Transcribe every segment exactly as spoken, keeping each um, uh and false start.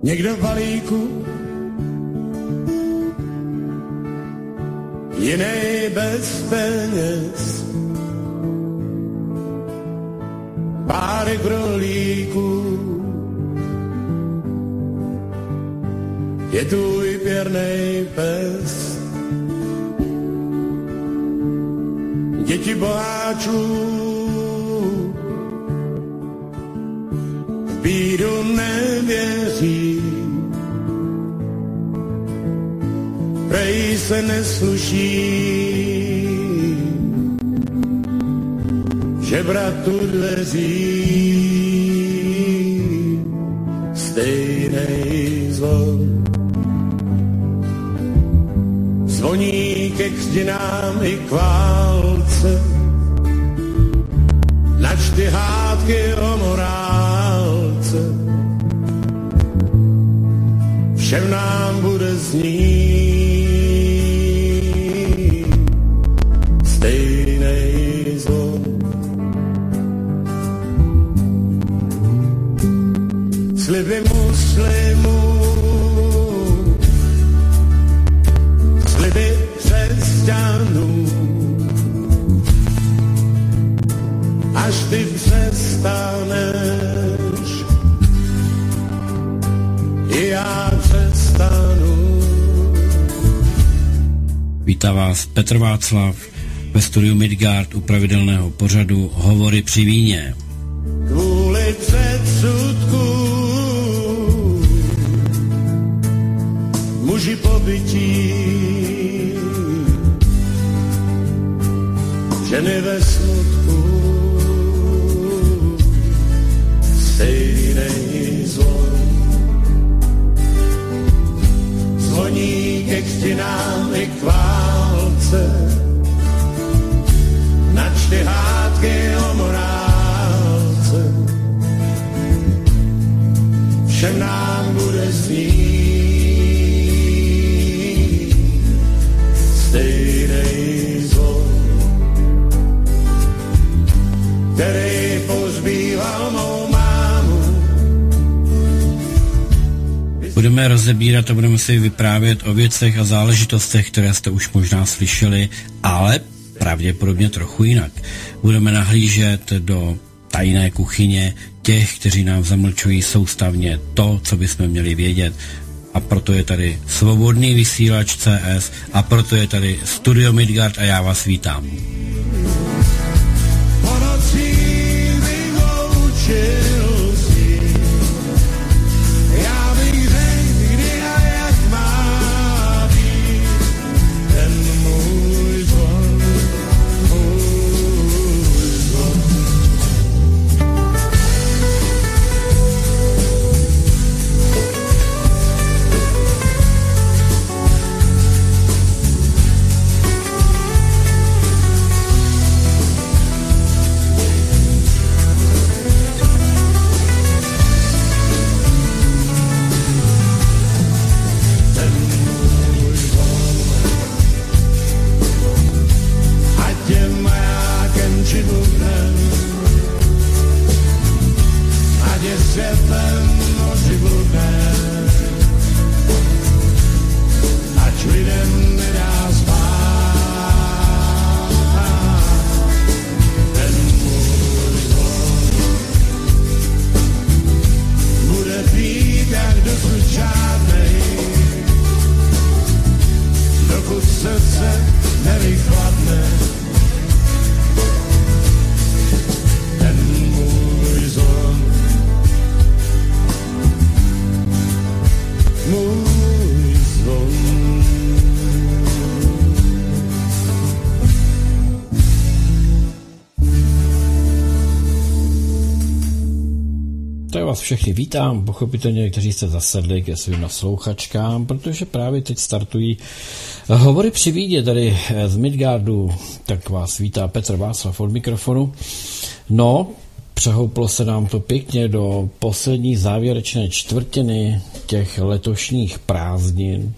někdo v balíku, jinej bez peněz, párek v rohlíku, je tvůj pěrnej pes. Děti boháčů v bídu nevěří, prej se nesluší žebratu dveří, stejnej zvon zvoní ke křtinám i k válce, načty hádky o morálce, všem nám bude znít stejnej zvon. Sliby muslimů, sliby křesťanů, až ty přestaneš, i já přestanu. Vítá vás Petr Václav ve studiu Midgard u pravidelného pořadu Hovory při víně. Kvůli předsudku muži pobytí, ženy ve smutku, stejnej zvon zvoní ke křtinám i k válce, načty hádky o morálce, všem nám bude znít stejnej zvon, který pozbýval mou mámu. Budeme rozebírat a budeme si vyprávět o věcech a záležitostech, které jste už možná slyšeli, ale pravděpodobně trochu jinak. Budeme nahlížet do tajné kuchyně těch, kteří nám zamlčují soustavně to, co bychom měli vědět. A proto je tady Svobodný vysílač C S a proto je tady Studio Midgard a já vás vítám. Všechny vítám, pochopitelně, kteří jste zasedli ke svým naslouchačkám, protože právě teď startují Hovory při vídě tady z Midgardu, tak vás vítá Petr Václav od mikrofonu. No, přehouplo se nám to pěkně do poslední závěrečné čtvrtiny těch letošních prázdnin.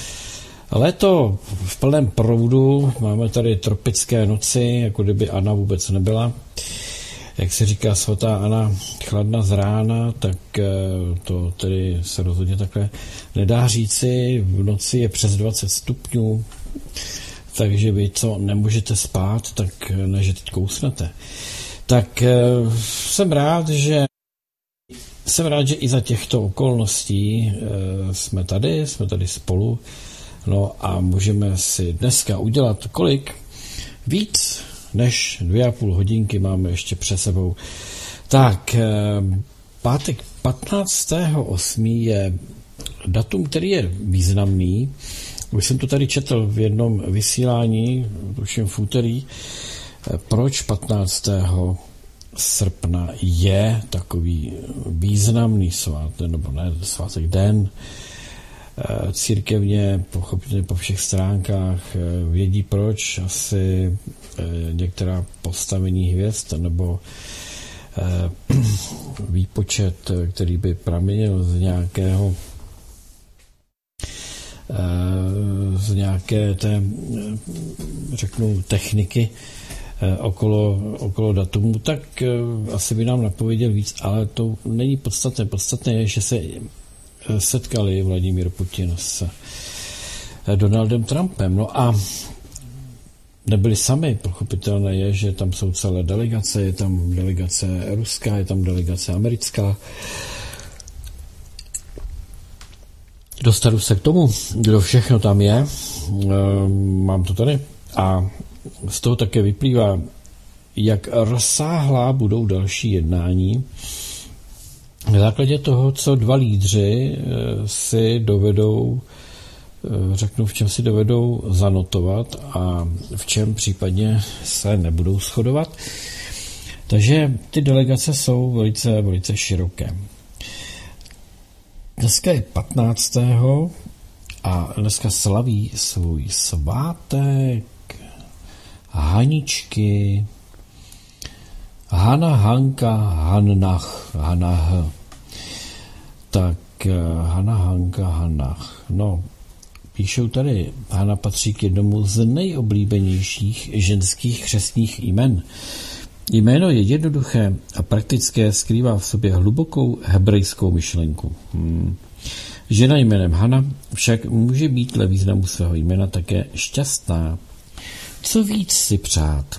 Léto v plném proudu, máme tady tropické noci, jako kdyby Anna vůbec nebyla. jak se říká svatá Anna, chladna z rána, tak to tedy se rozhodně takhle nedá říci. V noci je přes dvacet stupňů, takže vy, co nemůžete spát, tak ne, že teď kousnete. Tak jsem rád, že jsem rád, že i za těchto okolností jsme tady, jsme tady spolu, no a můžeme si dneska udělat kolik? Víc než dvě a půl hodinky máme ještě před sebou. Tak, pátek patnáctého osmého je datum, který je významný. Už jsem to tady četl v jednom vysílání, tuším v úterý, proč patnáctého srpna je takový významný svátek, nebo ne, svátek den. Církevně, pochopitelně po všech stránkách vědí proč, asi některá postavení hvězd, nebo výpočet, který by pramenil z nějakého z nějaké té, řeknu, techniky okolo, okolo datumu, tak asi by nám napověděl víc, ale to není podstatné. Podstatné je, že se setkali Vladimír Putin s Donaldem Trumpem. No a nebyli sami, pochopitelné je, že tam jsou celé delegace, je tam delegace ruská, je tam delegace americká. Dostanu se k tomu, kdo všechno tam je, mám to tady, a z toho také vyplývá, jak rozsáhlá budou další jednání na základě toho, co dva lídři si dovedou, řeknu, v čem si dovedou zanotovat a v čem případně se nebudou shodovat. Takže ty delegace jsou velice, velice široké. Dneska je patnáctého a dneska slaví svůj svátek Haničky, Hana, Hanka, Hannach, Hanach. Tak Hana, Hanka, Hannach. No, píšou tady, Hana patří k jednomu z nejoblíbenějších ženských křestních jmen. Jméno je jednoduché a praktické, skrývá v sobě hlubokou hebrejskou myšlenku. Hmm. Žena jménem Hana však může být dle významu svého jména také šťastná. Co víc si přát?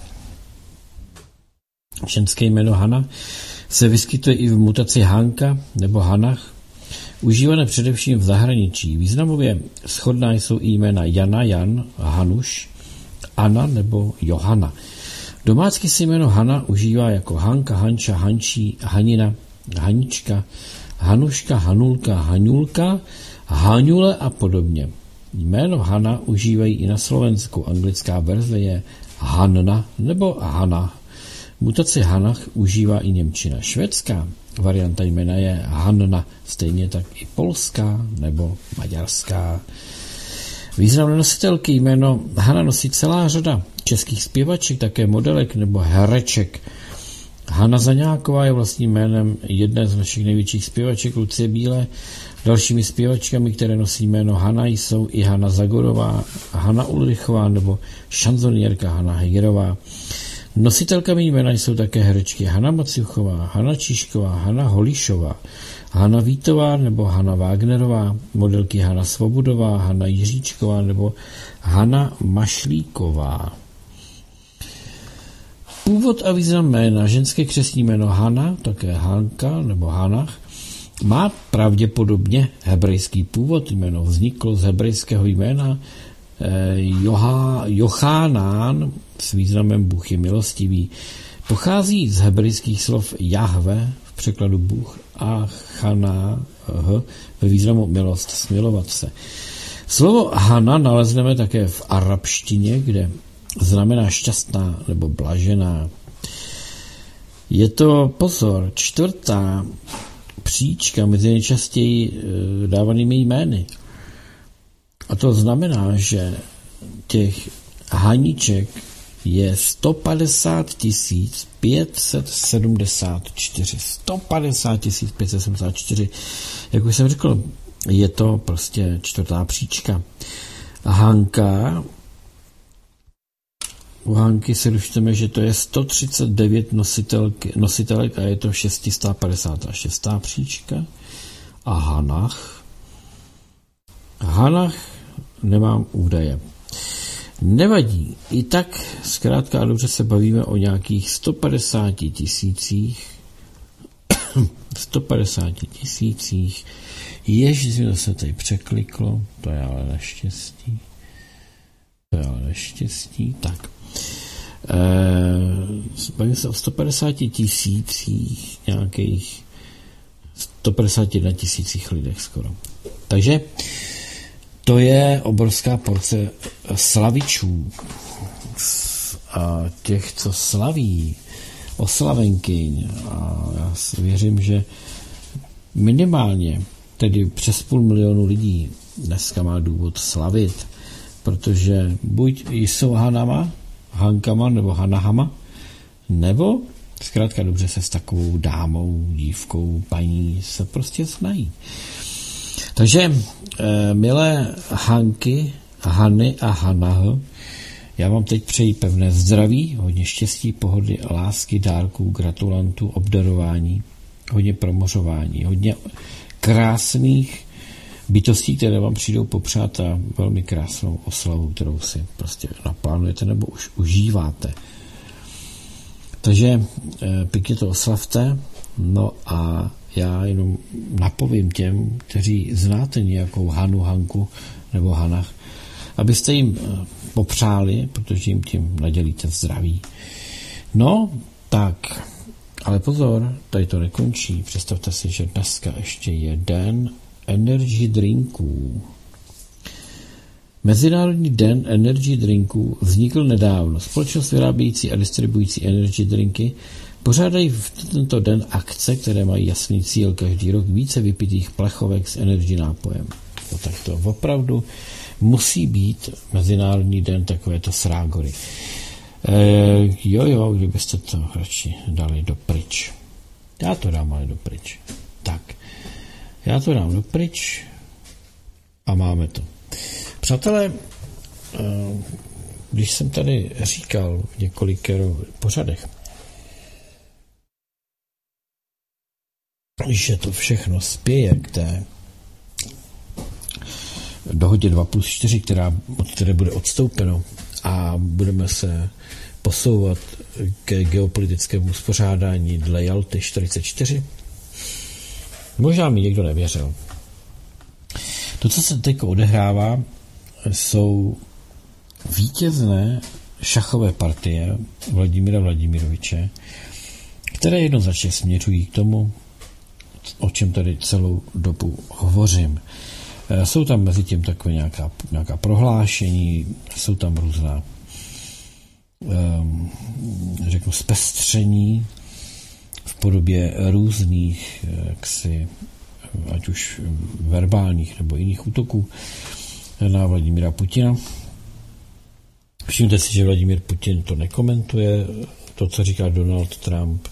Ženské jméno Hana se vyskytuje i v mutaci Hanka nebo Hanach, užívané především v zahraničí. Významově shodná jsou i jména Jana, Jan, Hanuš, Anna nebo Johana. Domácky se jméno Hana užívá jako Hanka, Hanča, Hančí, Hanina, Hanička, Hanuška, Hanulka, Haňulka, Haňule a podobně. Jméno Hana užívají i na Slovensku. Anglická verze je Hanna nebo Hana. Mutaci Hanach užívá i němčina. Švédská varianta jména je Hanna, stejně tak i polská nebo maďarská. Významné nositelky jméno Hana nosí celá řada českých zpěvaček, také modelek nebo hereček. Hana Zaňáková je vlastním jménem jedné z našich největších zpěvaček, Lucie Bílé. Dalšími zpěvačkami, které nosí jméno Hana, jsou i Hana Zagorová, Hana Ulrichová nebo šanzonierka Hana Hegerová. Nositelkami jména jsou také herečky Hana Maciuchová, Hana Číšková, Hana Holišová, Hana Vítová nebo Hana Wagnerová, modelky Hana Svobodová, Hana Jiříčková nebo Hana Mašlíková. Původ a význam jména. Ženské křestní jméno Hana, také Hanka nebo Hanach, má pravděpodobně hebrejský původ. Jméno vzniklo z hebrejského jména eh, Joha, Jochánán s významem Bůh je milostivý. Pochází z hebrejských slov Jahve, v překladu Bůh, a Chana ve významu milost, smilovat se. Slovo Hana nalezneme také v arabštině, kde znamená šťastná nebo blažená. Je to, pozor, čtvrtá příčka mezi nejčastěji dávanými jmény. A to znamená, že těch Haníček je sto padesát tisíc pět set sedmdesát čtyři. sto padesát tisíc pět set sedmdesát čtyři. Jak už jsem řekl, je to prostě čtvrtá příčka. Hanka u Hanky si dočteme, že to je sto třicet devět nositelky, nositelek a je to šest set padesát šest příčka. A Hanach. Hanach nemám údaje. Nevadí. I tak zkrátka a dobře se bavíme o nějakých sto padesát tisících sto padesát tisících. Ježiš, to se tady překliklo. To je ale neštěstí. To je ale neštěstí. Tak. E, bavíme se o sto padesát tisících nějakých sto padesát jedna tisících lidech skoro. Takže to je obrovská porce slavičů a těch, co slaví, oslavenkyň. A já věřím, že minimálně, tedy přes půl milionu lidí dneska má důvod slavit, protože buď jsou Hanama, Hankama nebo Hanahama, nebo zkrátka dobře se s takovou dámou, dívkou, paní se prostě znají. Takže, eh, milé Hanky, Hany a Hanah, já vám teď přeji pevné zdraví, hodně štěstí, pohody, lásky, dárků, gratulantů, obdarování, hodně promořování, hodně krásných bytostí, které vám přijdou popřát a velmi krásnou oslavu, kterou si prostě naplánujete nebo už užíváte. Takže eh, pěkně to oslavte, no a já jenom napovím těm, kteří znáte nějakou Hanu, Hanku nebo Hanach, abyste jim popřáli, protože jim tím nadělíte zdraví. No, tak, ale pozor, tady to nekončí. Představte si, že dneska ještě je den energy drinků. Mezinárodní den energy drinků vznikl nedávno. Společnost vyrábějící a distribuující energy drinky pořádají v tento den akce, které mají jasný cíl každý rok více vypitých plechovek s energy nápojem. No, tak to opravdu musí být Mezinárodní den takovéto srágory. E, jo, jo, kdybyste to radši dali do pryč. Já to dám ale do pryč. Tak, já to dám do pryč a máme to. Přátelé, když jsem tady říkal v několikero pořadech, že to všechno spěje k té dohodě dva plus čtyři, která, od které bude odstoupeno a budeme se posouvat ke geopolitickému uspořádání dle Jalty čtyřicet čtyři. Možná mi někdo nevěřil. To, co se teď odehrává, jsou vítězné šachové partie Vladimíra Vladimiroviče, které jednoznačně směřují k tomu, o čem tady celou dobu hovořím. Jsou tam mezi tím takové nějaká, nějaká prohlášení, jsou tam různá um, řeknu zpestření v podobě různých jaksi, ať už verbálních nebo jiných útoků na Vladimíra Putina. Všimněte si, že Vladimír Putin to nekomentuje, to, co říká Donald Trump,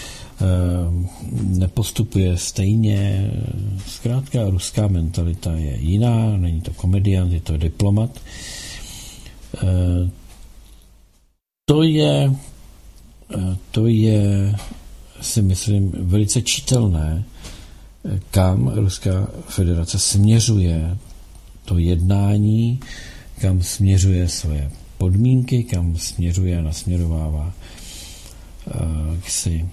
nepostupuje stejně. Zkrátka ruská mentalita je jiná, není to komediant, je to diplomat. To je, to je, si myslím, velice čitelné, kam Ruská federace směřuje to jednání, kam směřuje své podmínky, kam směřuje a nasměrovává si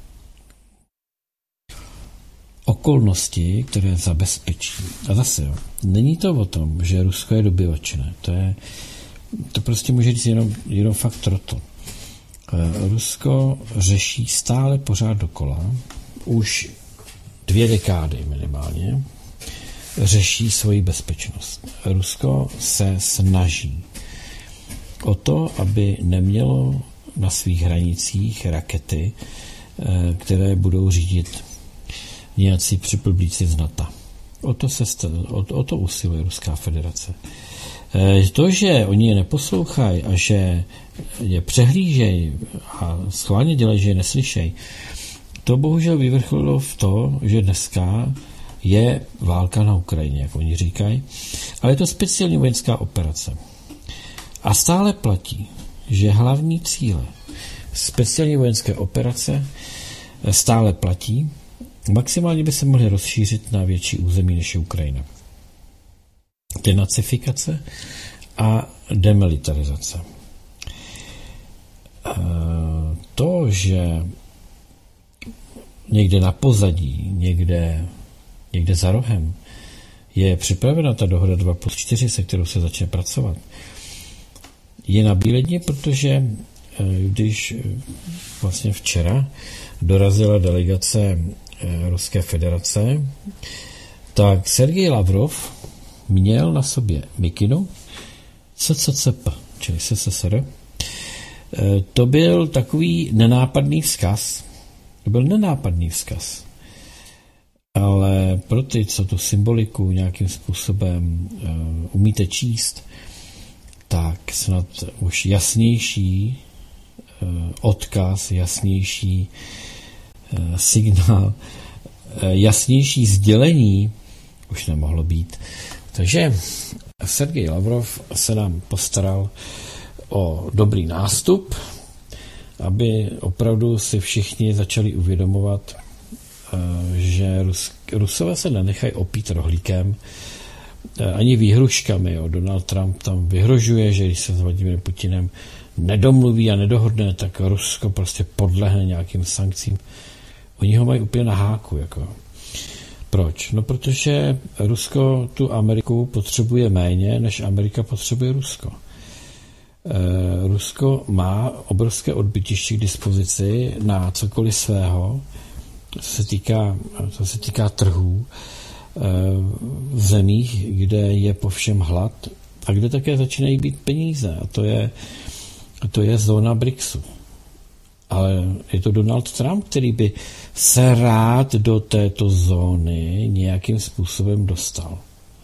okolnosti, které zabezpečí. A zase, jo, není to o tom, že Rusko je dobyvačné. To je, to prostě může říct jenom, jenom fakt toto. Rusko řeší stále pořád dokola, už dvě dekády minimálně, řeší svoji bezpečnost. Rusko se snaží o to, aby nemělo na svých hranicích rakety, které budou řídit nějací připlblíci z NATO. O to, se, o, o to usiluje Ruská federace. To, že oni je neposlouchají a že je přehlížejí a schválně dělají, že je neslyšejí, to bohužel vyvrcholilo v to, že dneska je válka na Ukrajině, jak oni říkají, ale je to speciální vojenská operace. A stále platí, že hlavní cíle speciální vojenské operace stále platí, maximálně by se mohly rozšířit na větší území než je Ukrajina. Denacifikace a demilitarizace. To, že někde na pozadí, někde, někde za rohem je připravena ta dohoda dva plus čtyři, se kterou se začne pracovat, je nabíledně, protože když vlastně včera dorazila delegace Ruské federace, tak Sergej Lavrov měl na sobě mikinu C C C P, čili S S S R. To byl takový nenápadný vzkaz. To byl nenápadný vzkaz. Ale pro ty, co tu symboliku nějakým způsobem uh, umíte číst, tak snad už jasnější uh, odkaz, jasnější uh, signál, uh, jasnější sdělení už nemohlo být. Takže Sergej Lavrov se nám postaral o dobrý nástup, aby opravdu si všichni začali uvědomovat, že Rus, Rusové se nenechají opít rohlíkem ani výhruškami. Jo. Donald Trump tam vyhrožuje, že když se s Vladimirem Putinem nedomluví a nedohodne, tak Rusko prostě podlehne nějakým sankcím. Oni ho mají úplně na háku. Jako. Proč? No protože Rusko tu Ameriku potřebuje méně, než Amerika potřebuje Rusko. E, Rusko má obrovské odbytiště k dispozici na cokoliv svého, co se týká, co se týká trhů e, v zemích, kde je po všem hlad a kde také začínají být peníze. A to je, to je zóna BRICSu. Ale je to Donald Trump, který by se rád do této zóny nějakým způsobem dostal.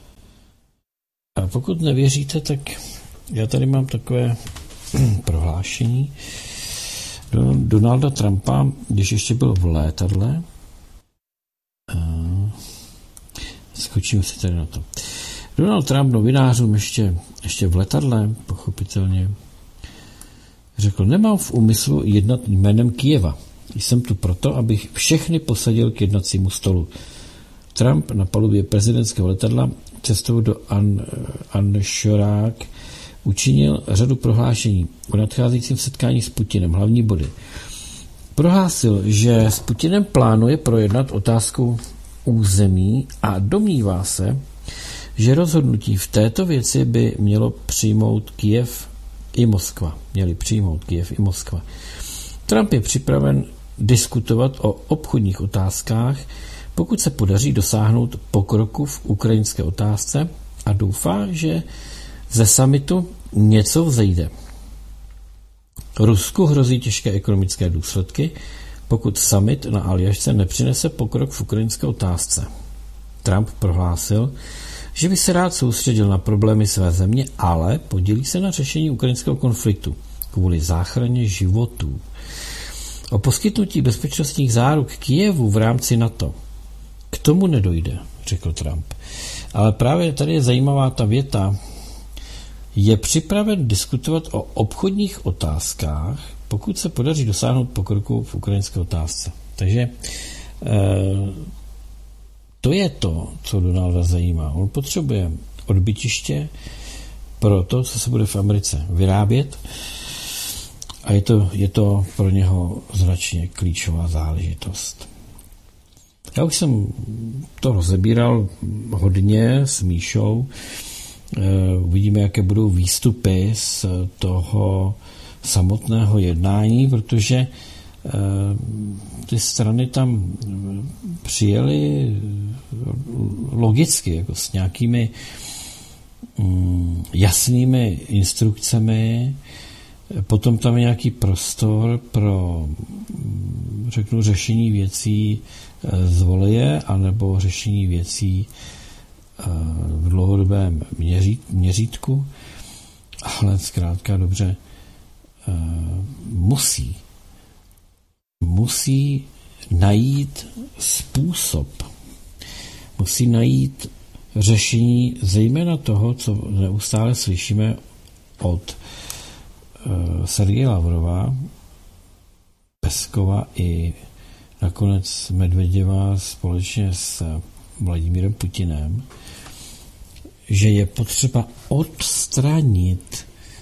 A pokud nevěříte, tak já tady mám takové prohlášení Donalda Trumpa, když ještě byl v létadle. Skočím si tady na to. Donald Trump novinářům ještě, ještě v letadle, pochopitelně, řekl, nemám v úmyslu jednat jménem Kyjeva. Jsem tu proto, abych všechny posadil k jednacímu stolu. Trump na palubě prezidentského letadla cestou do An- Anšorák učinil řadu prohlášení o nadcházejícím setkání s Putinem. Hlavní body. Prohlásil, že s Putinem plánuje projednat otázku území a domnívá se, že rozhodnutí v této věci by mělo přijmout Kyjev i Moskva. Měli přijmout Kyjev i Moskva. Trump je připraven diskutovat o obchodních otázkách, pokud se podaří dosáhnout pokroku v ukrajinské otázce a doufá, že ze summitu něco vzejde. Rusku hrozí těžké ekonomické důsledky, pokud summit na Aljašce nepřinese pokrok v ukrajinské otázce. Trump prohlásil, že by se rád soustředil na problémy své země, ale podílí se na řešení ukrajinského konfliktu kvůli záchraně životů. O poskytnutí bezpečnostních záruk Kyjevu v rámci NATO k tomu nedojde, řekl Trump. Ale právě tady je zajímavá ta věta, je připraven diskutovat o obchodních otázkách, pokud se podaří dosáhnout pokroku v ukrajinské otázce. Takže e, to je to, co Donalda zajímá. On potřebuje odbytiště pro to, co se bude v Americe vyrábět a je to, je to pro něho značně klíčová záležitost. Já už jsem to rozebíral hodně s Míšou. Uvidíme, jaké budou výstupy z toho samotného jednání, protože ty strany tam přijeli logicky, jako s nějakými jasnými instrukcemi. Potom tam je nějaký prostor pro, řeknu, řešení věcí z voleje anebo řešení věcí v dlouhodobém měřít, měřítku, ale zkrátka dobře musí musí najít způsob, musí najít řešení zejména toho, co neustále slyšíme od Sergeje Lavrova, Peskova i nakonec Medveděva společně s Vladimírem Putinem, že je potřeba odstranit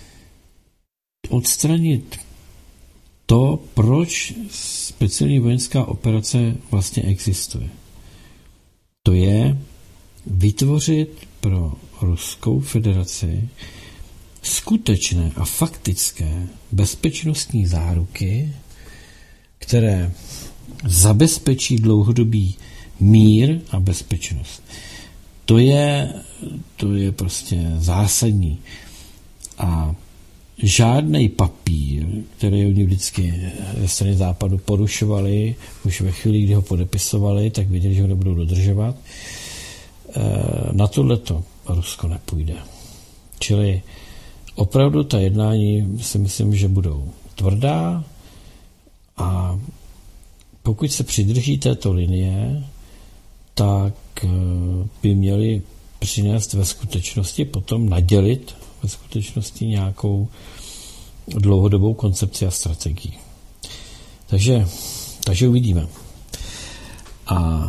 odstranit to, proč speciální vojenská operace vlastně existuje. To je vytvořit pro Ruskou federaci skutečné a faktické bezpečnostní záruky, které zabezpečí dlouhodobý mír a bezpečnost. To je, to je prostě zásadní. A žádný papír, který oni vždycky ze strany západu porušovali, už ve chvíli, kdy ho podepisovali, tak věděli, že ho nebudou dodržovat. Na tohleto Rusko nepůjde. Čili opravdu ta jednání si myslím, že budou tvrdá a pokud se přidrží této linie, tak by měli přinést ve skutečnosti, potom nadělit ve skutečnosti nějakou dlouhodobou koncepci a strategii. Takže, takže uvidíme. A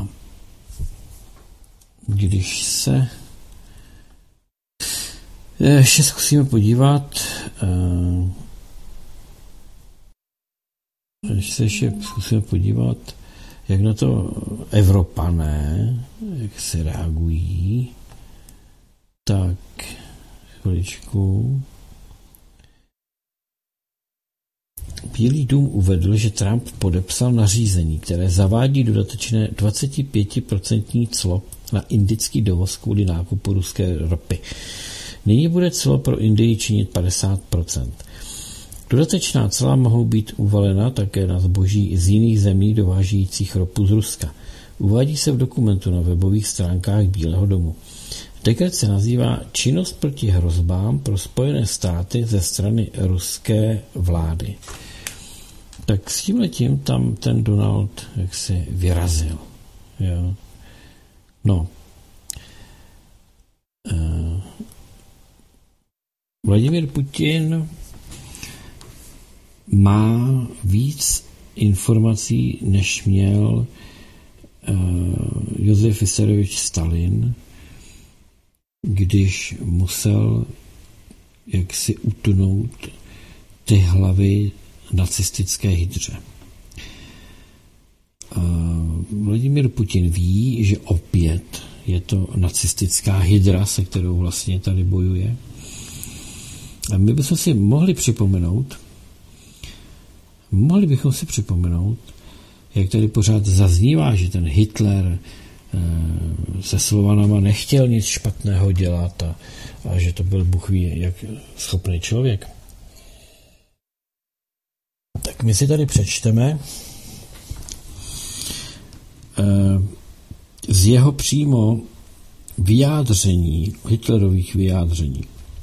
když se ještě zkusíme podívat, když se ještě zkusíme podívat, jak na to Evropané, jak se reagují, tak chviličku. Bílý dům uvedl, že Trump podepsal nařízení, které zavádí dodatečné dvacet pět procent clo na indický dovoz kvůli nákupu ruské ropy. Nyní bude clo pro Indii činit padesát procent. Dodatečná cla mohou být uvalena také na zboží z jiných zemí dovážejících ropu z Ruska. Uvádí se v dokumentu na webových stránkách Bílého domu. Dekret se nazývá Činnost proti hrozbám pro Spojené státy ze strany ruské vlády. Tak s tímhletím tam ten Donald jaksi vyrazil. Jo. No. Uh, Vladimír Putin má víc informací, než měl uh, Josef Vissarionovič Stalin, když musel jaksi utunout ty hlavy nacistické hydře. Uh, Vladimír Putin ví, že opět je to nacistická hydra, se kterou vlastně tady bojuje. A my bychom si mohli připomenout, mohli bychom si připomenout, jak tady pořád zaznívá, že ten Hitler e, se Slovanama nechtěl nic špatného dělat a, a že to byl Bůh ví, jak schopný člověk. Tak my si tady přečteme e, z jeho přímo vyjádření, Hitlerových vyjádření.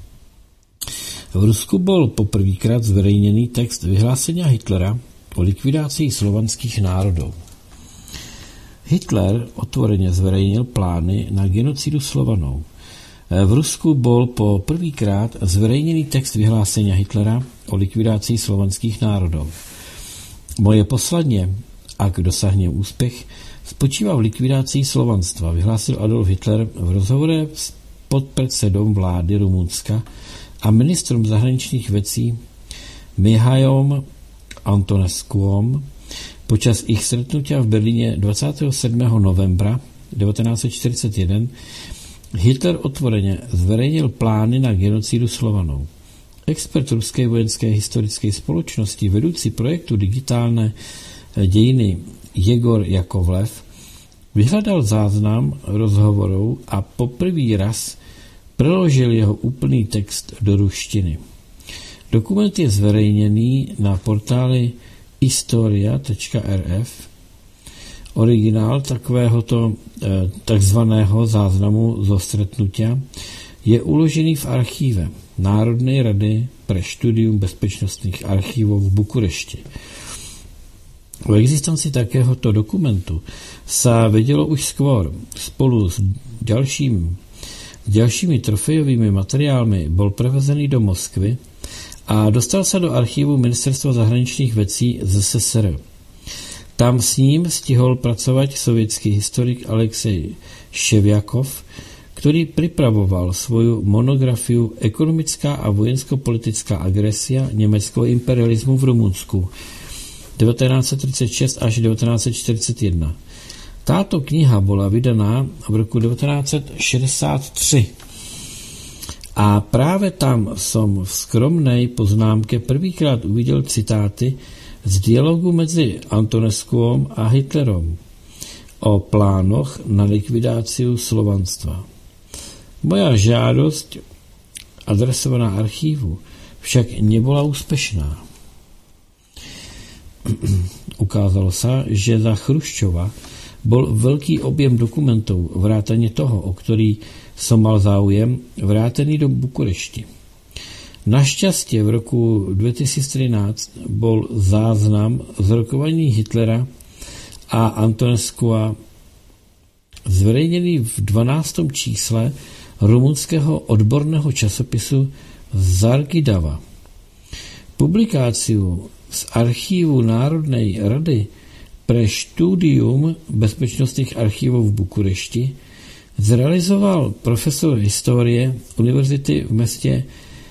V Rusku byl poprvýkrát zveřejněný text vyhlásení Hitlera o likvidaci slovanských národů. Hitler otvoreně zveřejnil plány na genocidu Slovanů. V Rusku byl po prvýkrát zveřejněný text vyhlásení Hitlera o likvidaci slovanských národů. Moje poslanie, ak dosáhne úspěch, spočívá v likvidaci slovanstva, vyhlásil Adolf Hitler v rozhovoru s podpredsedom vlády Rumunska a ministrem zahraničných věcí Mihajlom Antonescuom počas ich stretnutia v Berlíně dvacátého sedmého novembra devatenáct set čtyřicet jedna Hitler otvoreně zveřejnil plány na genocidu Slovanů. Expert ruské vojenské historické společnosti, vedoucí projektu digitálné dějiny Jegor Jakovlev, vyhledal záznam rozhovorů a poprvý raz preložil jeho úplný text do ruštiny. Dokument je zveřejněný na portáli historia tečka er ef. Originál takovéhoto takzvaného záznamu zo stretnutia je uložený v archíve Národnej rady pre štúdium bezpečnostných archívov v Bukurešti. O existenci takéhoto dokumentu sa vedelo už skôr. Spolu s ďalším S dalšími trofejovými materiálmi byl prevezený do Moskvy a dostal se do archivu Ministerstva zahraničních věcí Z S S R. Tam s ním stihl pracovat sovětský historik Alexej Ševjakov, který připravoval svou monografiu Ekonomická a vojensko-politická agresia německého imperialismu v Rumunsku devatenáct set třicet šest až devatenáct set čtyřicet jedna. Táto kniha byla vydaná v roku devatenáct set šedesát tři. A právě tam jsem v skromnej poznámke prvýkrát uviděl citáty z dialogu mezi Antonescuom a Hitlerom o plánoch na likvidáciu slovanstva. Moja žádost adresovaná archívu však nebyla úspěšná. Ukázalo se, že za Chruščova byl velký objem dokumentů vrátaně toho, o který som mal záujem, vrátený do Bukurešti. Naštěstí v roku dva tisíce třináct byl záznam z rokovaní Hitlera a Antonescua zveřejněný v dvanáctém čísle rumunského odborného časopisu Zargidava. Publikáciu z archívu Národnej rady pre štúdium bezpečnostních archívů v Bukurešti zrealizoval profesor historie univerzity v městě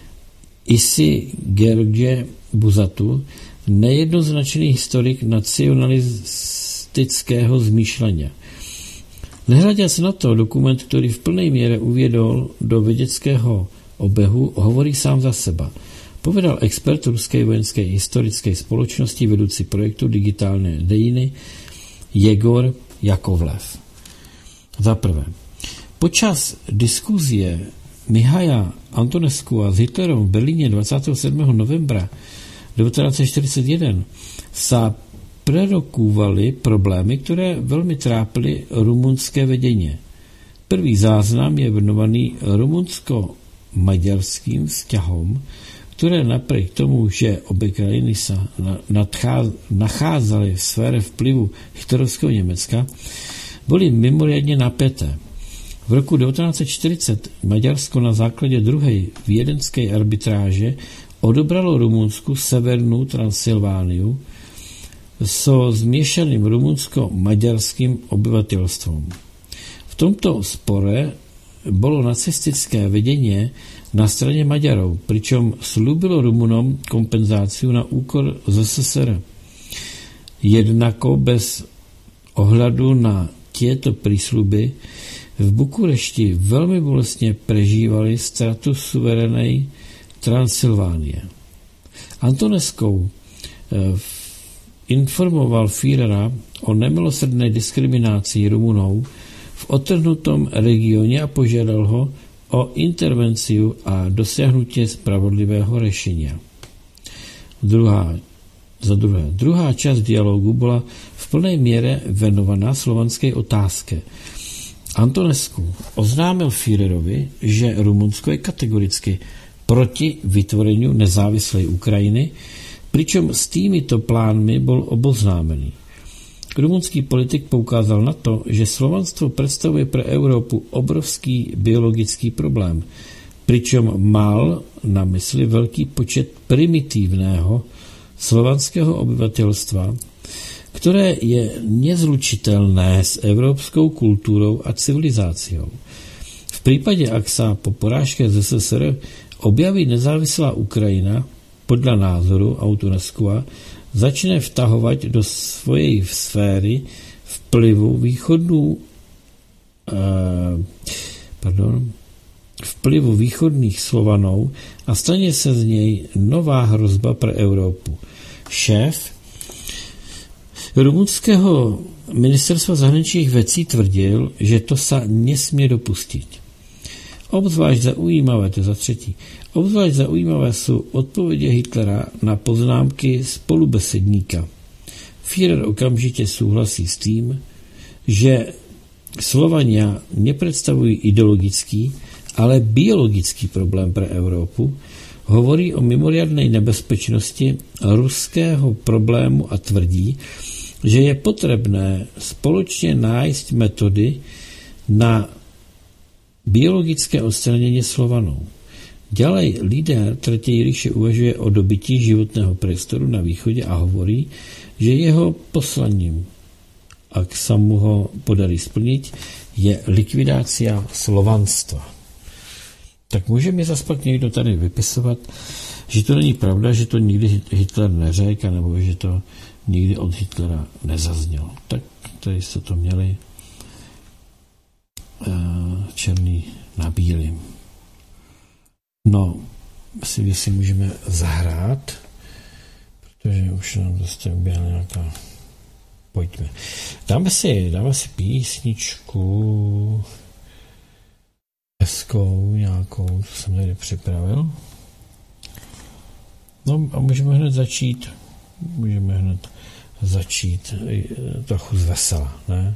Isi Gergje Buzatu, nejednoznačný historik nacionalistického zmýšlení. Nehledě se na to, dokument, který v plné míře uvědol do vědeckého obehu, hovorí sám za seba. Povedal expert ruské vojenské historické společnosti vedoucí projektu digitální dejiny Jegor Jakovlev. Za prvé, počas diskuzie Mihaja Antonescua s Hitlerom v Berlíně dvacátého sedmého novembra devatenáct set čtyřicet jedna sa prerokúvali problémy, které velmi trápily rumunské vedení. Prvý záznam je venovaný rumunsko-maďarským vzťahom, které napriek tomu, že obě krajiny se nacházely v sfére vplyvu hitlerovského Německa, byly mimoriadně napěté. V roku devatenáct set čtyřicet Maďarsko na základě druhé vídeňské arbitráže odobralo Rumunsku severnou Transylvániu so zmiešaným rumunsko-maďarským obyvatelstvom. V tomto spore bylo nacistické vedení na straně Maďarov, pričom slúbilo Rumunom kompenzáciu na úkor Z S S R. Jednako bez ohledu na tieto prísľuby v Bukurešti velmi bolestně prežívali ztratu suverenej Transylvánie. Antonescu informoval Führera o nemilosrdné diskriminaci Rumunov v otrhnutom regioně a požádal ho o intervenciu a dosiahnutie spravodlivého řešení. Druhá, za druhé, druhá část dialogu byla v plné míře venovaná slovanské otázce. Antonescu oznámil Führerovi, že Rumunsko je kategoricky proti vytvorení nezávislé Ukrajiny, pričom s týmito plánmi byl oboznámený. Rumunský politik poukázal na to, že slovanstvo představuje pro Evropu obrovský biologický problém, pričom mal na mysli velký počet primitivného slovanského obyvatelstva, které je nezlučitelné s evropskou kulturou a civilizáciou. V případě, ak sa po porážke Z S S R objaví nezávislá Ukrajina, podle názoru Antonescua začne vtahovat do svojej sféry vplyvu východů eh, pardon, vplyvu východných Slovanů a stane se z něj nová hrozba pro Evropu. Šéf rumunského ministerstva zahraničních věcí tvrdil, že to sa nesmí dopustit. Obzvlášť zaujímavé, to za třetí, obzvlášť zaujímavé jsou odpovědi Hitlera na poznámky spolubesedníka. Führer okamžitě souhlasí s tím, že Slovania nepředstavují ideologický, ale biologický problém pro Evropu, hovorí o mimoriadnej nebezpečnosti ruského problému a tvrdí, že je potřebné společně nájsť metody na biologické odstranění Slovanů. Ďalej líder Tretej ríše uvažuje o dobytí životného priestoru na východe a hovorí, že jeho poslaním, ak sa mu ho podarí splniť, je likvidácia slovanstva. Tak může mi zase pak někdo tady vypisovat, že to není pravda, že to nikdy Hitler neřekl, nebo že to nikdy od Hitlera nezaznělo. Tak tady jste to měli uh, černý na bílým. No, si si můžeme zahrát, protože už nám zase uběhla nějaká... Pojďme. Dáme si, dáme si písničku hezkou nějakou, co jsem tady připravil. No a můžeme hned začít, můžeme hned začít trochu z vesela, ne?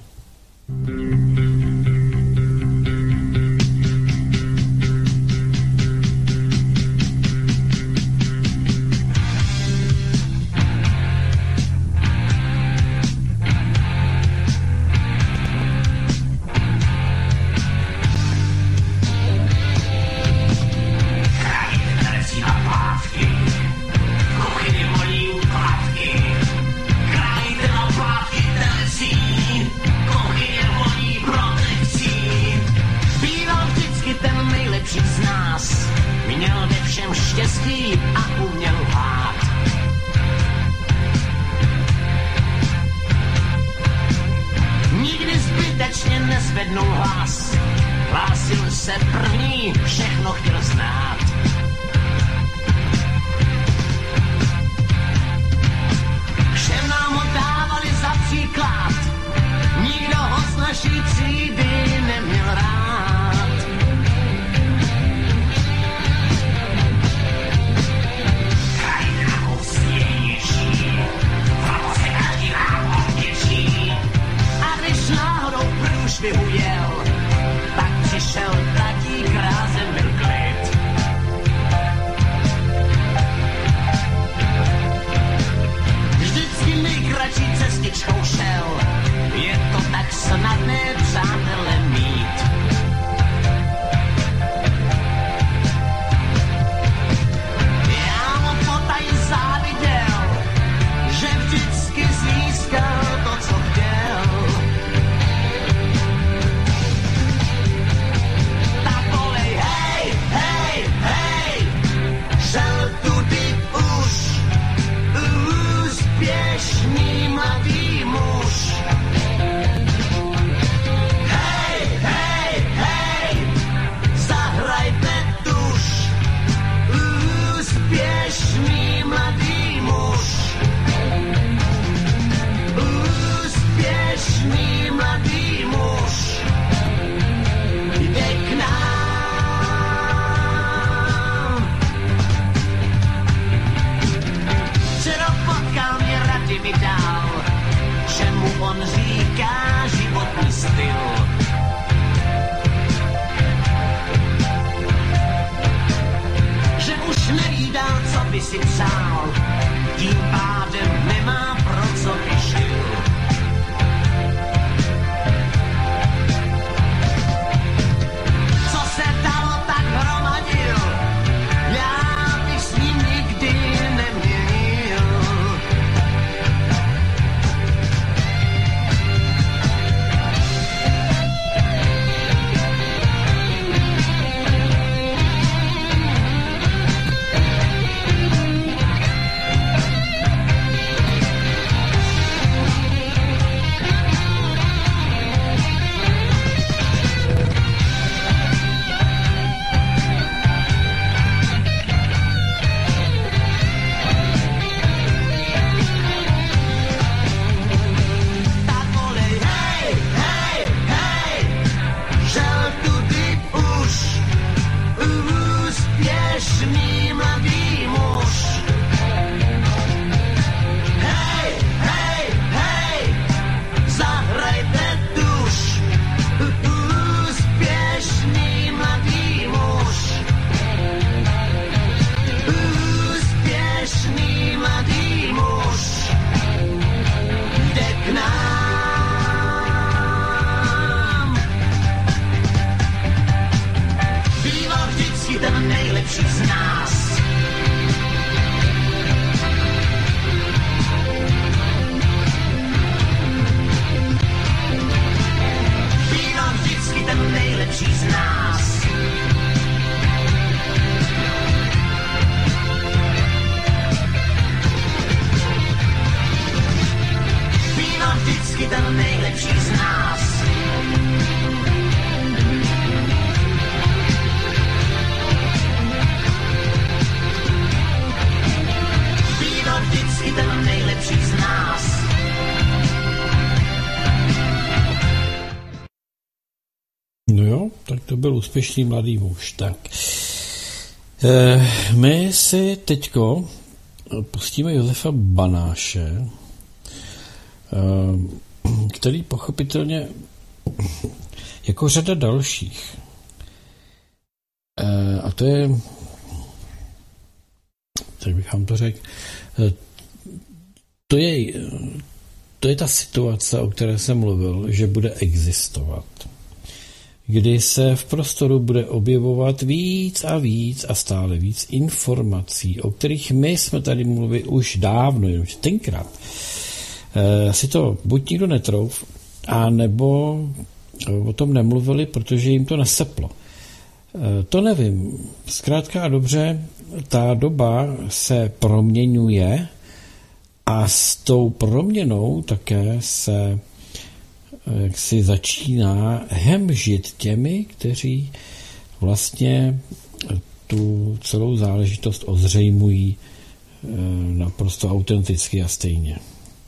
tak to byl úspěšný mladý muž. Tak. E, my si teďko pustíme Josefa Banáše, e, který pochopitelně jako řada dalších. E, a to je, tak bych vám to řekl, e, to je, to je ta situace, o které jsem mluvil, že bude existovat. Kdy se v prostoru bude objevovat víc a víc a stále víc informací, o kterých my jsme tady mluvili už dávno, jenomže tenkrát e, si to buď nikdo netrouf, a nebo o tom nemluvili, protože jim to neseplo. E, to nevím. Zkrátka a dobře, ta doba se proměňuje a s tou proměnou také se jak si začíná hemžit těmi, kteří vlastně tu celou záležitost ozřejmují naprosto autenticky a stejně.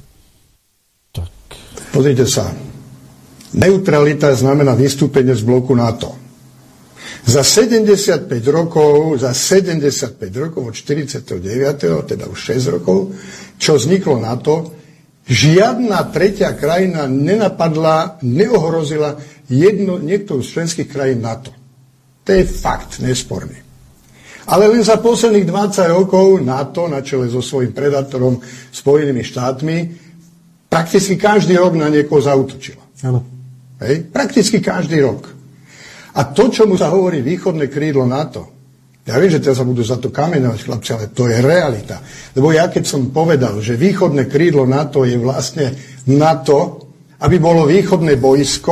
Tak. Pozrite sa. Neutralita znamená vystúpenie z bloku NATO. Za sedemdesiatpäť rokov, za sedemdesiatpäť rokov od štyridsaťdeväť, teda už šesť rokov, čo vzniklo NATO, žiadna tretia krajina nenapadla, neohrozila jedno, niektorú z členských krajín NATO. To je fakt, nesporný. Ale len za posledných dvadsať rokov NATO, na čele so svojím predátorom Spojenými štátmi, prakticky každý rok na niekoho zaútočila. Áno. Hej? Prakticky každý rok. A to, čomu sa hovorí východné krídlo NATO, ja viem, že teraz sa budú za to kameňovať, chlapci, ale to je realita. Lebo ja keď som povedal, že východné krídlo NATO je vlastne NATO, aby bolo východné boisko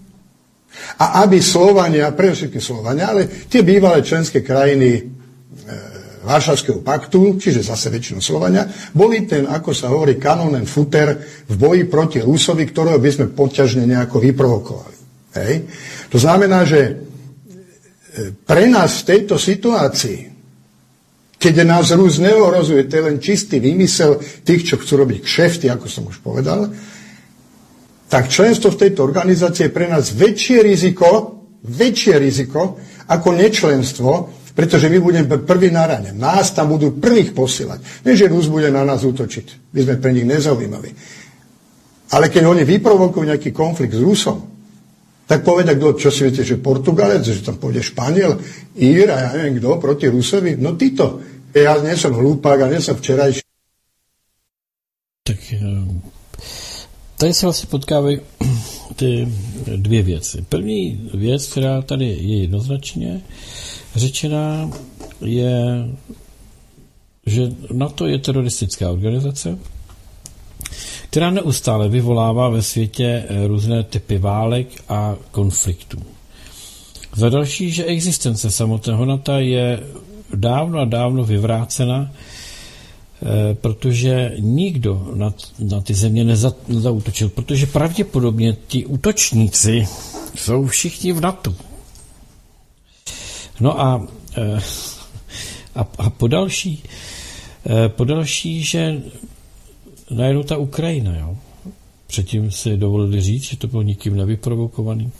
a aby Slovania, pre všetky Slovania, ale tie bývalé členské krajiny e, Varšavského paktu, čiže zase väčšinou Slovania, boli ten, ako sa hovorí, kanon and futer v boji proti Rusovi, ktorého by sme poťažne nejako vyprovokovali. Hej? To znamená, že pre nás v tejto situácii, keď nás Rus neohrozuje, to je len čistý výmysel tých, čo chcú robiť kšefty, ako som už povedal, tak členstvo v tejto organizácii je pre nás väčšie riziko, väčšie riziko ako nečlenstvo, pretože my budeme prví na rane. Nás tam budú prvých posielať. Nie, že Rus bude na nás útočiť. My sme pre nich nezaujímaví. Ale keď oni vyprovokujú nejaký konflikt s Rusom, tak povedia, kto, čo si viete, že Portugalec, že tam pôjde Španiel, Ír a ja neviem kto, proti Rusovi. No títo. Ja nie som hlupák a nie som včerajší. Tak tady se vlastně potkávají ty dvě věci. První věc, která tady je jednoznačně řečená, je, že NATO je teroristická organizace, která neustále vyvolává ve světě různé typy válek a konfliktů. Za další, že existence samotného NATO je dávno a dávno vyvrácena, protože nikdo na, na ty země neza, nezautočil, protože pravděpodobně ti útočníci jsou všichni v NATO. No a, a, a po další, po další, že najednou ta Ukrajina, jo. Předtím si dovolili říct, že to bylo nikým nevyprovokovaný.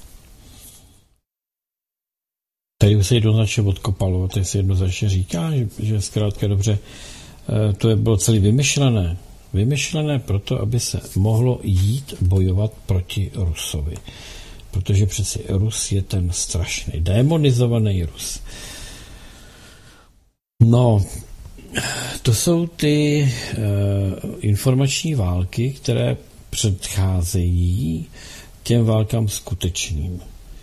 Tady už se jednoznačně odkopalo, tady se jednoznačně říká, že, že zkrátka dobře, to je bylo celý vymyšlené. Vymyšlené proto, aby se mohlo jít bojovat proti Rusovi. Protože přeci Rus je ten strašný, démonizovaný Rus. No, to jsou ty uh, informační války, které předcházejí těm válkám skutečným.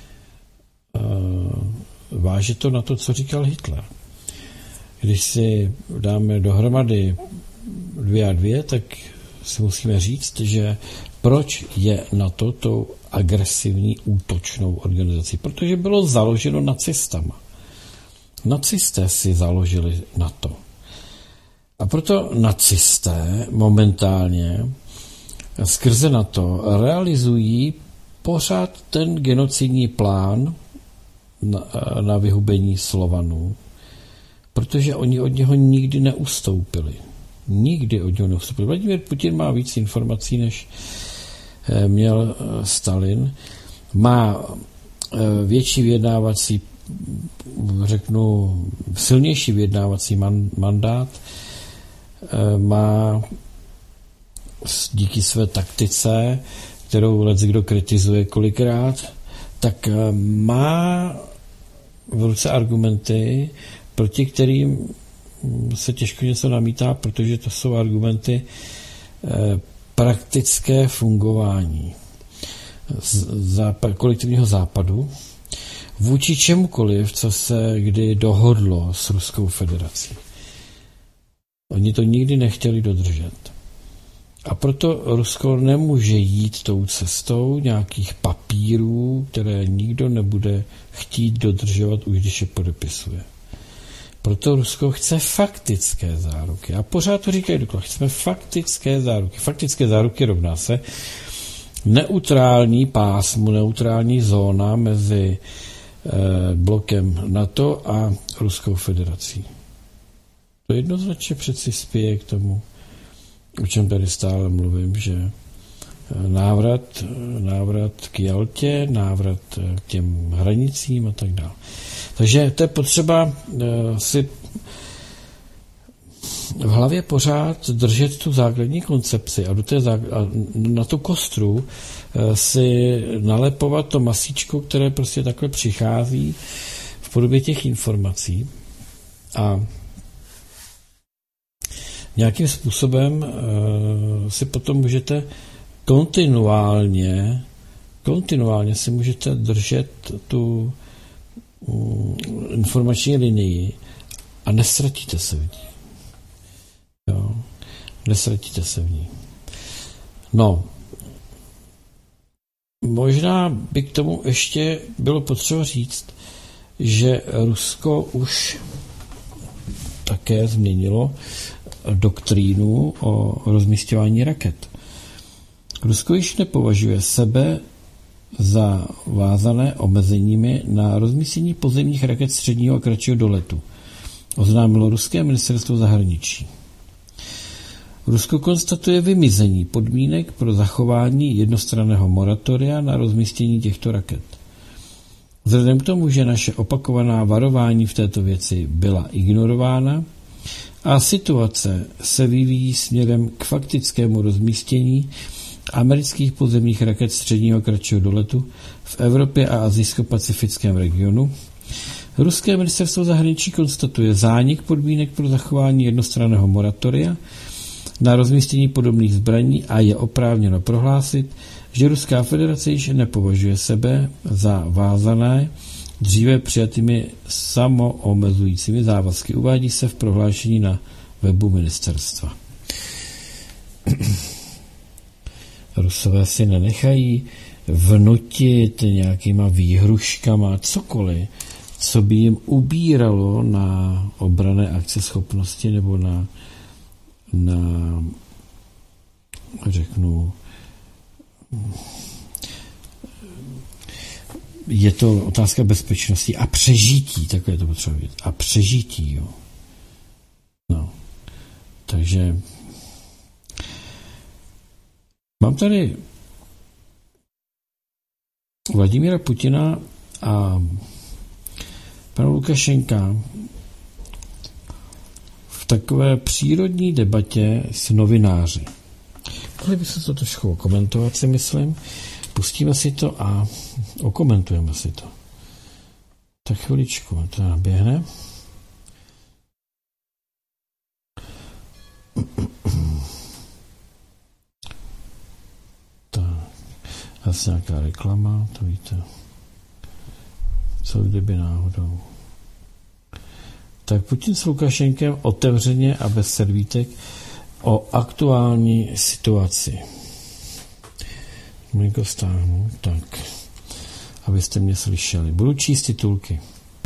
Uh, váže to na to, co říkal Hitler. Když si dáme dohromady dvě a dvě, tak si musíme říct, že proč je NATO tou agresivní útočnou organizací? Protože bylo založeno nacistama. Nacisté si založili NATO. A proto nacisté momentálně skrze NATO realizují pořád ten genocidní plán na, na vyhubení Slovanů, protože oni od něho nikdy neustoupili. Nikdy od něho neustoupili. Vladimír Putin má víc informací, než měl Stalin. Má větší vyjednávací, řeknu, silnější vyjednávací mandát, má díky své taktice, kterou leckdo kritizuje kolikrát, tak má v ruce argumenty, proti kterým se těžko něco namítá, protože to jsou argumenty praktické fungování kolektivního západu vůči čemukoliv, co se kdy dohodlo s Ruskou federací. Oni to nikdy nechtěli dodržet. A proto Rusko nemůže jít tou cestou nějakých papírů, které nikdo nebude chtít dodržovat, už když je podepisuje. Proto Rusko chce faktické záruky. A pořád to říkají dokola. Chceme faktické záruky. Faktické záruky rovná se neutrální pásmu, neutrální zóna mezi eh, blokem NATO a Ruskou federací. To jednoznačně přeci spěje k tomu, o čem tady stále mluvím, že návrat, návrat k Jaltě, návrat k těm hranicím a tak dále. Takže to je potřeba si v hlavě pořád držet tu základní koncepci a, do té zá, a na tu kostru si nalepovat to masíčko, které prostě takhle přichází v podobě těch informací a nějakým způsobem uh, si potom můžete kontinuálně kontinuálně si můžete držet tu um, informační linii a nestratíte se v ní. Jo, nestratíte se v ní. No, možná by k tomu ještě bylo potřeba říct, že Rusko už také změnilo doktrínu o rozmisťování raket. Rusko již nepovažuje sebe za vázané omezeními na rozmístění pozemních raket středního a kratšího doletu, oznámilo ruské ministerstvo zahraničí. Rusko konstatuje vymizení podmínek pro zachování jednostranného moratoria na rozmístění těchto raket. Vzhledem k tomu, že naše opakovaná varování v této věci byla ignorována a situace se vyvíjí směrem k faktickému rozmístění amerických pozemních raket středního a kratšího doletu v Evropě a asijsko-pacifickém regionu, ruské ministerstvo zahraničí konstatuje zánik podmínek pro zachování jednostranného moratoria na rozmístění podobných zbraní a je oprávněno prohlásit, že Ruská federace již nepovažuje sebe za vázané dříve přijatými samoomezujícími závazky. Uvádí se v prohlášení na webu ministerstva. Rusové si nenechají vnutit nějakýma výhruškama cokoliv, co by jim ubíralo na obranné akceschopnosti nebo na, na řeknu, je to otázka bezpečnosti a přežití, takové to potřeba vidět. A přežití, jo. No. Takže mám tady Vladimíra Putina a pana Lukašenka v takové přírodní debatě s novináři. Mohli by se to trošku okomentovat, si myslím. Pustíme si to a okomentujeme si to. Tak chviličku, to naběhne. Tak, asi nějaká reklama, to víte. Co kdyby náhodou. Tak Putin s Lukašenkem otevřeně a bez servítek o aktuální situaci. Můžu stáhnu, tak, abyste mě slyšeli. Budu číst titulky.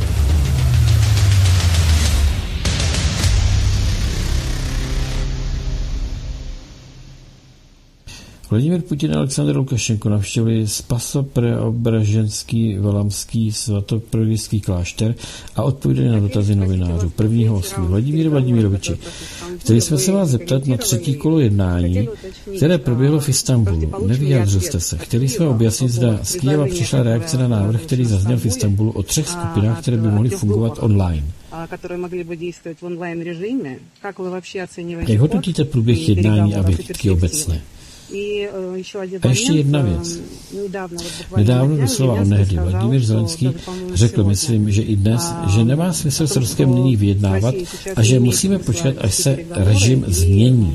Vladimír Putin a Alexander Lukašenko navštívili Spasopreobraženský Valamský svatoprověstský klášter a odpověděli na dotazy novinářů. prvního osmého Vladimír Vladimiroviči, Chtěli jsme se vás zeptat na třetí kolo jednání, které proběhlo v Istanbulu. Nevyjádřil jste se. Chtěli jsme objasnit, zda z Kyjeva přišla reakce na návrh, který zazněl v Istanbulu o třech skupinách, které by mohly fungovat online. Jak hodnotíte průběh jednání a vyhlídky obecně? A ještě jedna věc. Nedávno doslova onehdy Vladimír Zelenský řekl, myslím, že i dnes, že nemá smysl s Ruskem nyní vyjednávat a že musíme počkat, až se režim změní.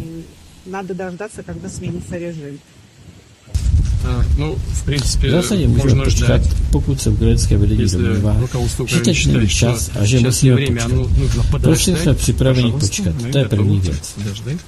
V zásadě můžeme počkat, pokud se ukrajinské vedení domnívá, že teď není čas a že musíme počkat. Prosím, jsme připraveni počkat. To je první věc.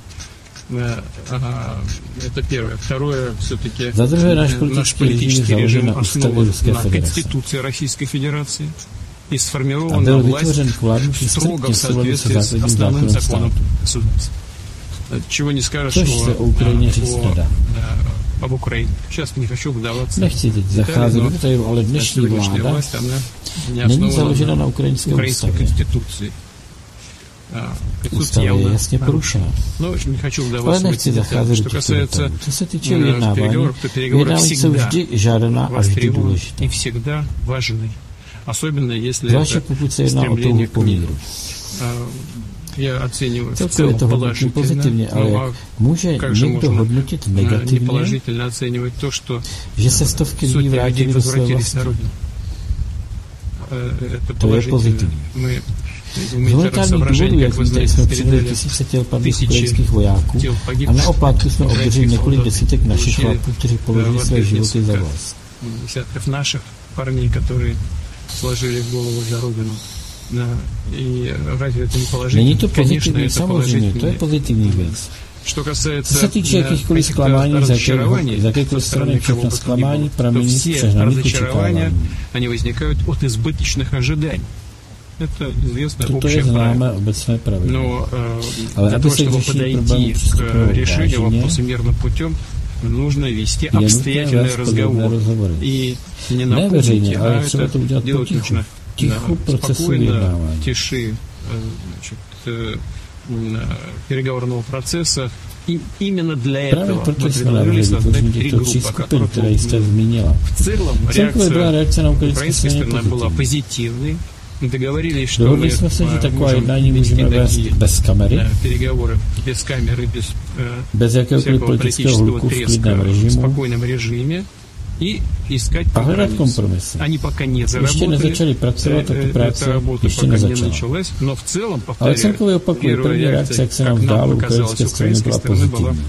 Это первое. Второе, все-таки За другое, наш политический режим основан на Конституции Российской Федерации и сформирована а власть строго в соответствии с основным законом государства. Чего не скажешь о, о, об Украине. Сейчас не хочу вдаваться. Nechci teď zacházet do detailu, ale dnešní vláda není založena na ukrajinské ústavě. Ústava je jasně porušena. Ale nechci zacházet do těchto detailů. Co se týče vyjednávání, vyjednávání jsou vždy žádaná a vždy důležitá. Zvláště pokud se jedná o touhu po míru. Celkově to hodnotím pozitivně, ale jak může někdo hodnotit negativně, že se stovky lidí vrátili do své vlasti? To je pozitivní. Z humanitárních důvodů, jak víte, jsme přidali tisíce těl padlých ukrajinských vojáků a naopak tu jsme obdrželi několik desítek našich chlapů, kteří položili své životy za vlast. Není to pozitivní, samozřejmě, to je pozitivní věc. Co se týče jakýchkoliv zklamání z jakékoliv strany, všechno zklamání pramení z přehnaných očekávání. Toto je známé obecné pravidlo. Но Ale для того, чтобы подойти к решению вопроса мирным путем, нужно вести обстоятельные разговоры. И не на публике, а это делать нужно спокойно, в тиши переговорного процесса. И именно для этого мы предложили создать три группы, о которых в целом реакция украинской стороны была позитивной. Dohodli jsme se, že taková jednání můžeme vést bez kamery, без камеры, без, bez jakéhokoliv politického hluku v klidném režimu a hledat kompromisy. Ještě nezačali pracovat a tu práci ještě nezačala. Ale celkově opakuju, první reakce, jak se nám zdálo, ukrajinské strany byla pozitivní.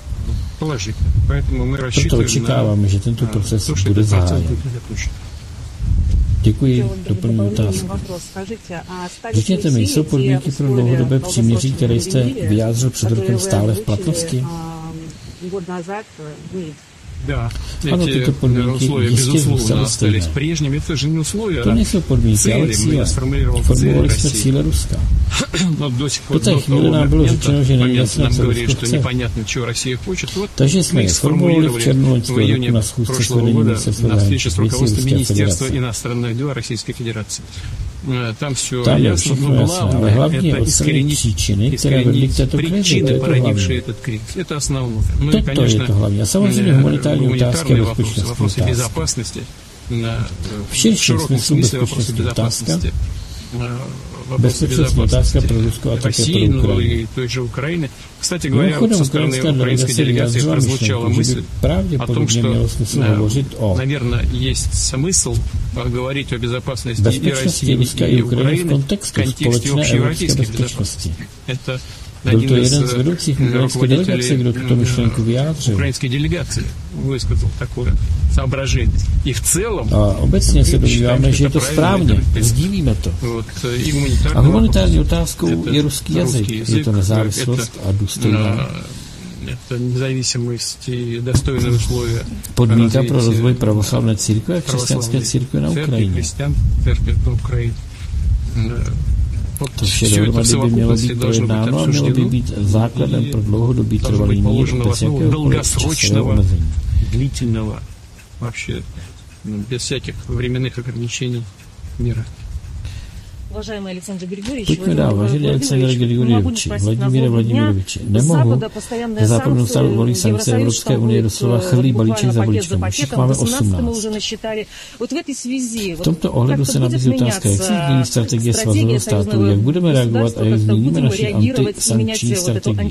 Proto očekáváme, že tento proces bude zahájen. Děkuji, doplňuji otázku. Řekněte mi, jsou podmínky pro dlouhodobé příměří, které jste vyjádřil před rokem, stále v platnosti? Ano, tyto podmínky jistě zůstaly stejné. To nejsou podmínky, ale cíle. Formulovali jsme cíle Ruska. Do té chvíli nám bylo řečeno, že není jasné, co Rusko chce. Takže jsme je formulovali v červnu loňského roku na schůzce s vedením ministerstva zahraničních věcí Ruské federace. Tam je všechno jasné, ale hlavně je odstranit příčiny, které vedly k této krizi. To je to hlavní. Toto je to hlavní. A samozřejmě humanitární otázka je bezpečnostní otázka. V širším smyslu bezpečnostní otázka, bezpečnostní otázka pro Rusko a také pro Ukrajinu. Mimochodem, ukrajinská delegace vyjádřila myšlenku, že by pravděpodobně mělo smysl hovořit o bezpečnosti Ruska i Ukrajiny v kontextu společné evropské bezpečnosti. Byl to jeden z vedoucích ukrajinské delegace, kdo tuto myšlenku vyjádřil. A obecně se domníváme, že je to správně, sdílíme to. A humanitární otázkou je ruský jazyk, je to nezávislost a důstojná. Podmínka pro rozvoj pravoslavné církve a křesťanské církve na Ukrajině. To vše dohromady by mělo být projednáno a mělo by být základem pro dlouhodobý trvalý mír bez jakéhokoliv časového omezení. Pojďme dál, vážený Aleksandr Grigorieviči, Vladimíre Vladimiroviči. Nemohu, ze západnou stálu volí sankce Evropské unie doslova chrlí balíček za balíčkem. Všech máme osmnáct. V tomto ohledu se nabízí otázka, jak se změní strategie svazového státu, jak budeme reagovat a jak změníme naši antisankční strategii.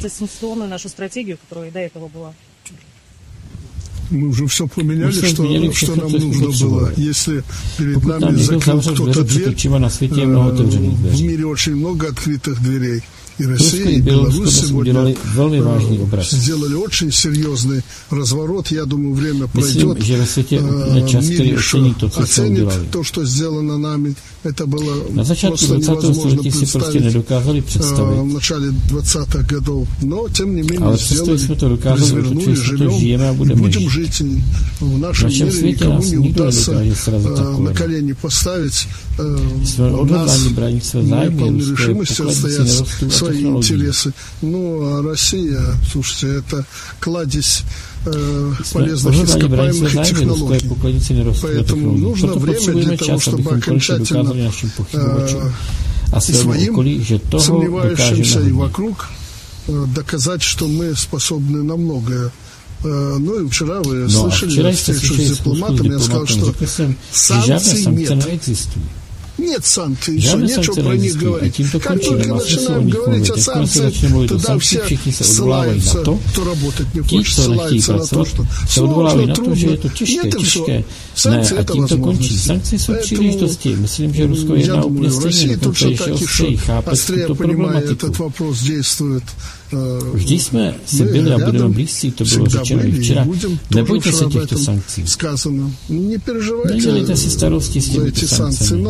Мы уже все поменяли, что, что нам нужно было. Если перед нами закрыл кто-то дверь, в мире очень много открытых дверей. И Россия, и Беларусь сегодня сделали очень серьезный разворот. Я думаю, время пройдет. Мир еще оценит то, что сделано нами. Это было просто невозможно представить в начале двадцатых годов. Но, тем не менее, сделали, развернули, живем, будем жить. В нашем мире никому не удастся на колени поставить нас неполной решимостью отстоять свои интересы. Ну, а Россия, слушайте, это кладезь э, полезных ископаемых и технологий. Поэтому нужно время для того, чтобы окончательно э, и своим сомневающимся и вокруг э, доказать, что мы способны на многое. Э, ну и вчера вы no, слышали встречу с дипломатом, я сказал, что санкций нет. Нет санкций, еще нечего про них говорить. Как только начинаем говорить о санкциях, тогда все ссылаются, кто работать не хочет, ссылаются на то, что сложно, трудно. Нет и все. Санкции это возможность. Поэтому я думаю, в России тут что так еще острее, понимая этот вопрос, действует. Vždy jsme si byli a budeme blízcí, to bylo řečeno i včera. Nebojte se těchto sankcí. Nedělejte si starosti s těmito sankcemi.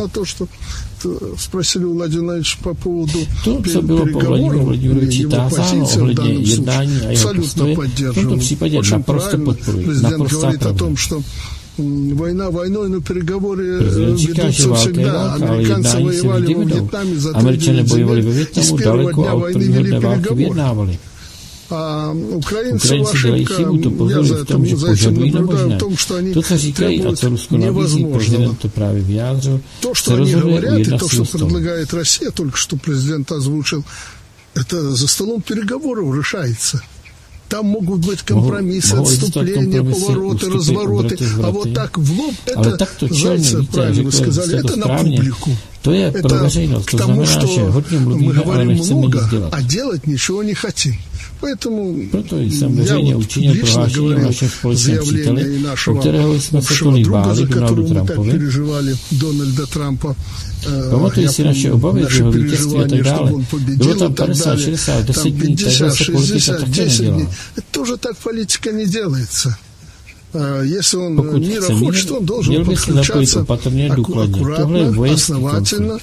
To, co bylo po Vladimíru Vladimiroviči tázáno ohledně jednání a jeho postoje, v tomto případě naprosto podporuji. Naprostá pravda. Война войной, но переговоры ведутся всегда. Американцы воевали во Вьетнаме за три недели, и с первого дня войны вели переговоры. А украинцы ошибка, я за этим, за этим наблюдаю, в том, что они требуют невозможного. То, что они говорят, и то, что предлагает Россия, только что президент озвучил, это за столом переговоров решается. Там могут быть компромиссы, отступления, повороты, развороты. А вот так в лоб, это, Зайцев, правильно вы сказали, это на публику. Это к тому, что мы говорим много, а делать ничего не хотим. Поэтому я вот лично говорил заявление и нашего бывшего друга, за которого мы так переживали, Дональда Трампа. Pamatuji si naše obavy z jeho vítězství a tak dále. Bylo tam padesát, šedesát, deset dní, takhle se politika také nedělá. Тоже так политика не делается. Если он мира хочет, он должен подключаться аккуратно, основательно.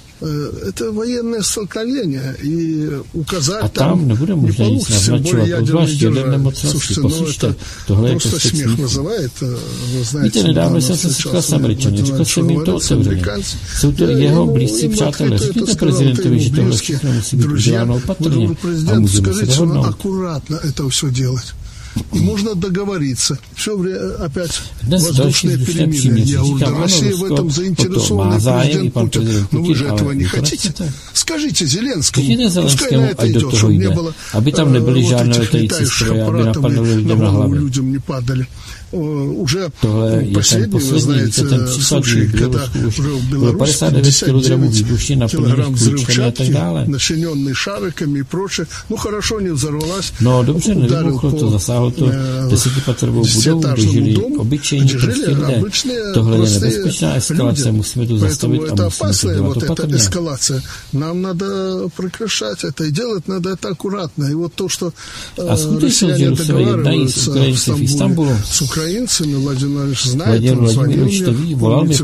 Это военное столкновение, и указать там не получится, тем более ядерной державы. Слушайте, ну это просто смех вызывает, вы знаете, недавно jsem se setkal s Američany, řekl jsem jim to otevřeně. Jsou to jeho blízcí přátelé. Řekněte prezidentovi, že tohle všechno musí být uděláno opatrně a můžeme se dohodnout. Аккуратно это все делать. И можно договориться. Все время опять воздушное перемирие. Я говорю, да, Россия в этом заинтересована, президент Путин. Но вы же этого не хотите. Скажите Зеленскому, пускай на это идет, чтобы не было вот этих летающих аппаратов, и на голову людям не падали. Уже последний, вы знаете, случай, когда уже в Беларуси пятьдесят девять килограмм взрывчатки, начиненный шариками и прочее. Ну, хорошо, не взорвалась. No dobře, nevybuchlo to, zasáhlo to desetipatrovou budovu, kde žili obyčejní prostě lidé. Tohle je nebezpečná eskalace, musíme to zastavit a musíme to dělat opatrně. Нам надо прекращать это, и делать надо это аккуратно. И вот то, что россияне договариваются в Стамбуле с украинцами, Владимир Владимирович знает, он звонил мне,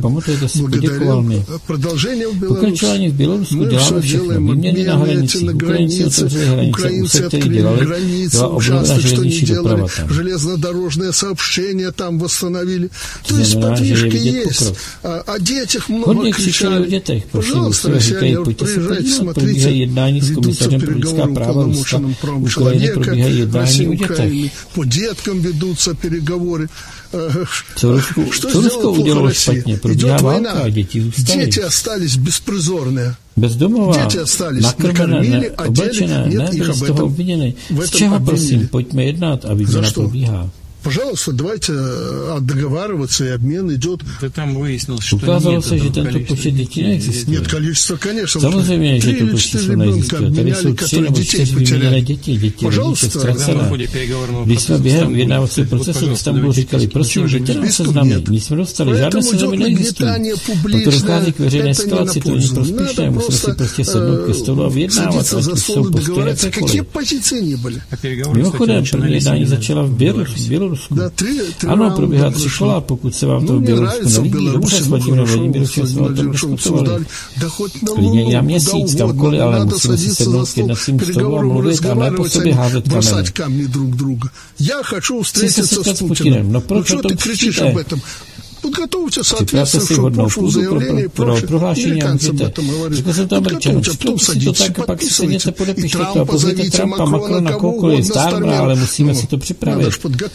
благодарил, продолжение в Беларуси. Мы все делаем, обмены эти на границе, украинцы открыли границы, участок, что не делали, железнодорожное сообщение там восстановили. То есть подвижки есть. О, о детях много кричали. Пожалуйста, россияне, приезжайте, смотрите, ведутся переговоры уполномоченным правом человека в России и Украине. По деткам ведутся переговоры. Co Rusko, co Rusko udělalo špatně? Probíhá válka a děti zůstaly. Děti остались беспризорные. Bezdomová, nakrmené, oblečené, ne, byli z toho obviněni. Z čeho, prosím, pojďme jednat a výměna probíhá. Пожалуйста, давайте договариваться, и обмен идет. Да там выяснилось, что Ukázalo se, že tento počet dětí neexistuje. Нет количества, конечно. Samozřejmě, že toto číslo neexistuje. Tady jsou tři nebo čtyři vyměněné děti, děti rodiče ztracené. Když jsme během vyjednávacího procesu v Istanbulu říkali, prosím, děti nám seznamy, nic jsme dostali, žádné seznamy neexistují. Proto dochází k veřejné eskalaci, to není prospěšné, musíme si prostě sednout ke stolu a vyjednávat, ať už jsou postoje jakékoliv. Mimochodem, první jednání začala v Bělorusku. Ano, probíhá tři kola, pokud se vám to v Bělorusku nelíbí. Dobře, s Vladimírem Vladimirovičem jsme o tom diskutovali. Klidně i na měsíc, kamkoliv, ale musíme si sednout k jednacím stolu a mluvit a ne po sobě házet kameny. Chci se setkat s Putinem, no proč o tom křičíte? Připravte si hodnou půdu pro, pro, pro prohlášení a můžete. Řekl jsem to Američanům, připravte si to tak a pak si sedněte, podepište to a pozvěte Trumpa, Macrona, koukoliv, Starbra, ale musíme si to připravit.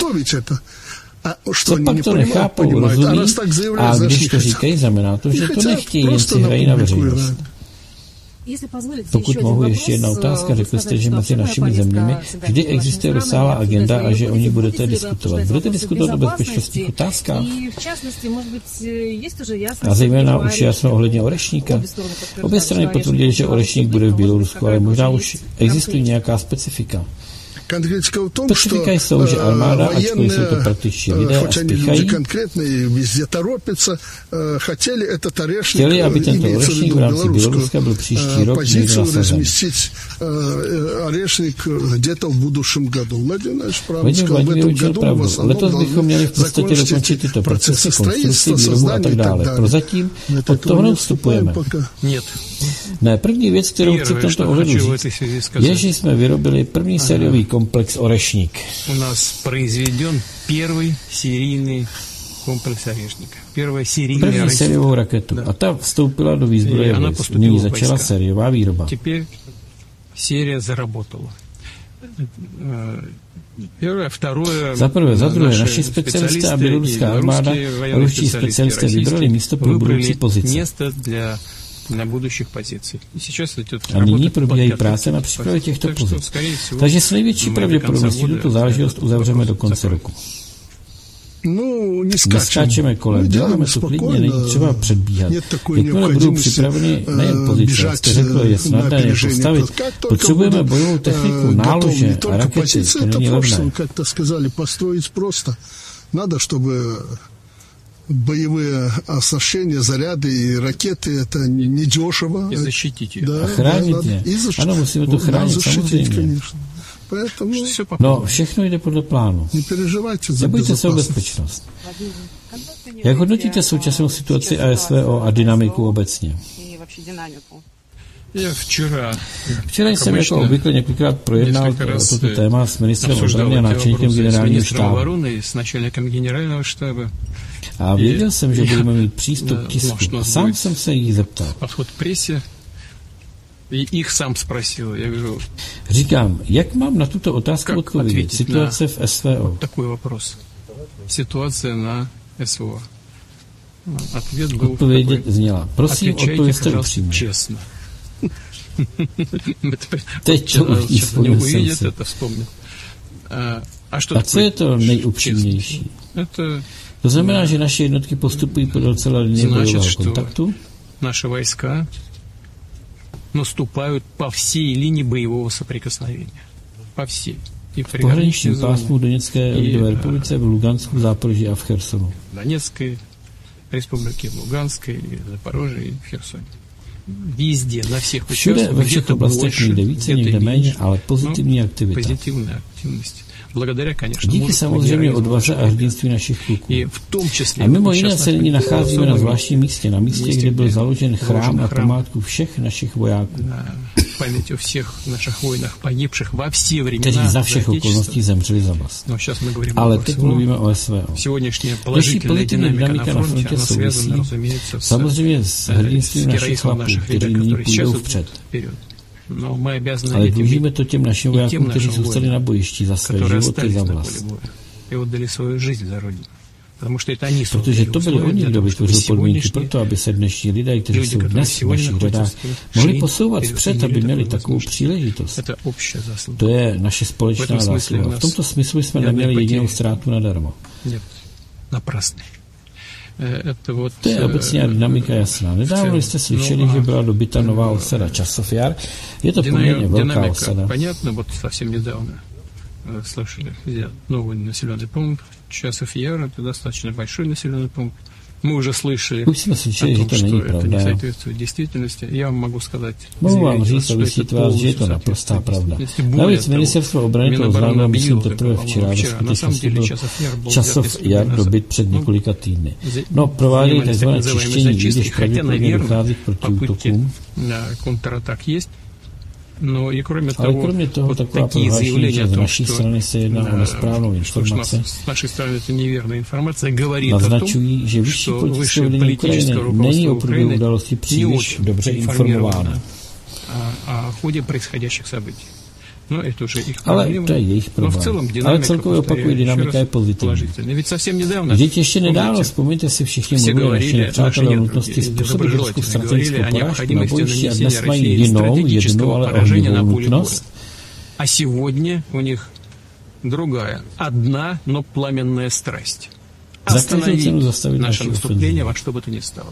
Co pak to nechápou, rozumí? A když to říkají, znamená to, že to nechtějí, jen si hrají na veřejnost. Pokud mohu, ještě jedna otázka. Řekli jste, že mezi našimi zeměmi vždy existuje rozsáhlá agenda a že o ní budete diskutovat. Budete diskutovat o bezpečnostních otázkách? A zejména už jasno ohledně Orešníka. Obě strany potvrdily, že Orešník bude v Bělorusku, ale možná už existují nějaká specifika. Specifika jsou, že armáda, ačkoliv jsou to praktičtí lidé a spíchají, chtěli, aby tento Orešník v rámci Běloruska byl příští rok někde nasazen. Vladimír Vladimirovič měl pravdu. Letos bychom měli v podstatě dokončit tyto procesy, konstrukci, výrobu a tak dále. Prozatím od toho neustupujeme. Ne, první věc, kterou chci v tomto ohledu říct, je, že jsme vyrobili první sériový komplex Orešník. U nás произведен первый серийный комплекс Орешника. Первая серийная První sériovou raketu. A ta vstoupila do výzbroje vojsk. Nyní začala sériová výroba. Теперь серия заработала. Первое, второе, za prvé, za druhé, naši specialisté a běloruská armáda a ruští specialisté vybrali místo pro budoucí pozice. Na budoucích pozicích. A nyní probíhají práce na přípravě těchto pozic. Takže s největší pravděpodobností tuto záležitost uzavřeme do konce roku. Neskáčeme kolem, děláme to klidně, není třeba předbíhat. Jakmile budou připraveny nejen pozice, jste řekl, je snadné je postavit, potřebujeme bojovou techniku, nálože a rakety, to není levné. Надо, чтобы боевые оснащения, заряды и ракеты, это недешево. И защитить их. Да, a chránit je. Ano, musíme to chránit, samozřejmě. No, všechno jde podle plánu. Nebojte se o bezpečnost. Jak hodnotíte současnou situaci A S V O a dynamiku obecně? Včera jsem jako obvykle několikrát projednal toto téma s ministrem obrany a náčelníkem generálního štábu. A věděl jsem, že budeme mít přístup k tisku. A sám jsem se jich zeptal. Říkám, jak mám na tuto otázku odpovědět? Situace v S V O. Situace na S V O. Odpověď zněla. Prosím, odpovězte upřímně. Teď to už vzpomněl jsem si. A co je to nejupřímnější? To znamená, že naše jednotky postupují podél celé linie bojového kontaktu. Naše vojska наступают по всей линии боевого соприкосновения. По всей. V pohraničním pásmu Doněcké lidové republice, v Lugansku, v Záporoží a v Chersonu. Donetské republiky, v Luganské, v Zaporoží, v Chersonu. Везде, на всех Všude ve všech oblastech někde více, někde méně, ale pozitivní aktivita. Pozitivní aktivnost. Díky samozřejmě odvaze a hrdinství našich kluků. A mimo jiné se nyní nacházíme na zvláštním místě, na místě, kde byl založen chrám na památku všech našich vojáků, kteří za všech okolností zemřeli za vlast. Ale teď mluvíme o S V O. Další pozitivní dynamika na frontě souvisí samozřejmě s hrdinstvím našich chlapů, kteří nyní půjdou vpřed. Ale dlužíme to těm našim vojákům, kteří zůstali na bojišti za své životy, za vlast. и отдали свою жизнь за Родину. Потому что это они Protože to byli oni, kdo vytvořil podmínky pro to, aby se dnešní lidé, kteří jsou dnes v našich řadách, mohli posouvat vpřed, aby měli takovou příležitost. To je naše společná zásluha. V tomto smyslu jsme neměli jedinou ztrátu nadarmo. To je obecně dynamika jasná. Nedávno jste slyšeli, že byla dobyta nová osada Časov-Jar. Je to poměrně velká osada. Слышали, где новый населенный пункт, Часов-Яр, это достаточно большой населенный пункт. Мы уже слышали Už jsme slyšeli, že to není pravda. Já vám mohu сказать, mohu vám říct a vysvětlit vás, že je to naprostá pravda. Navíc ministerstvo obrany to oznámilo, myslím, teprve včera, ve skutečnosti byl Časov-Jar dobyt před několika týdny. No, provádějí tzv. čištění, i když pravděpodobně dochází k protiútokům. No, i kromě Ale toho, kromě toho taková prohlášení, že z naší strany se jedná o nesprávnou informaci, naznačují, že vyšší politické vedení Ukrajiny není o průběhu události příliš dobře informováno. A chodě происходящих событий. No, to, že jich ale to je jejich problém. No, ale celkově opakují, dynamika je pozitivní. Vždyť ještě nedávno, vzpomeňte si, všichni mluvili naši nepřátelé o nutnosti způsobit ruskou strategickou porážku na bojišti a dnes mají jinou, jednou, ale ohnivou nutnost. A сегодня у них другая, одна, но пламенная страсть. Остановить наше наступление во что бы то ни стало.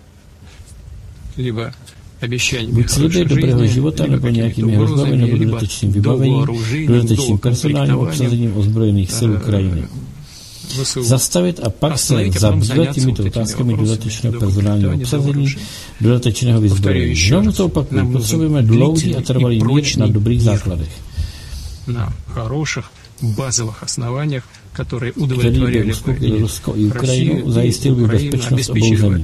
Либо buď sliby dobrého života, nebo nějakými hrozbami, nebo dodatečným vybavením, dodatečným personálním obsazením ozbrojených sil Ukrajiny. Zastavit a pak se zabývat těmito otázkami dodatečného personálního obsazení, dodatečného vyzbrojení. Znovu to opakuju, potřebujeme dlouhý a trvalý mír na dobrých základech. Na хороших базовых основаниях, которые удовлетворяли бы Rusko i Ukrajinu, zajistil by bezpečnost obou zemí.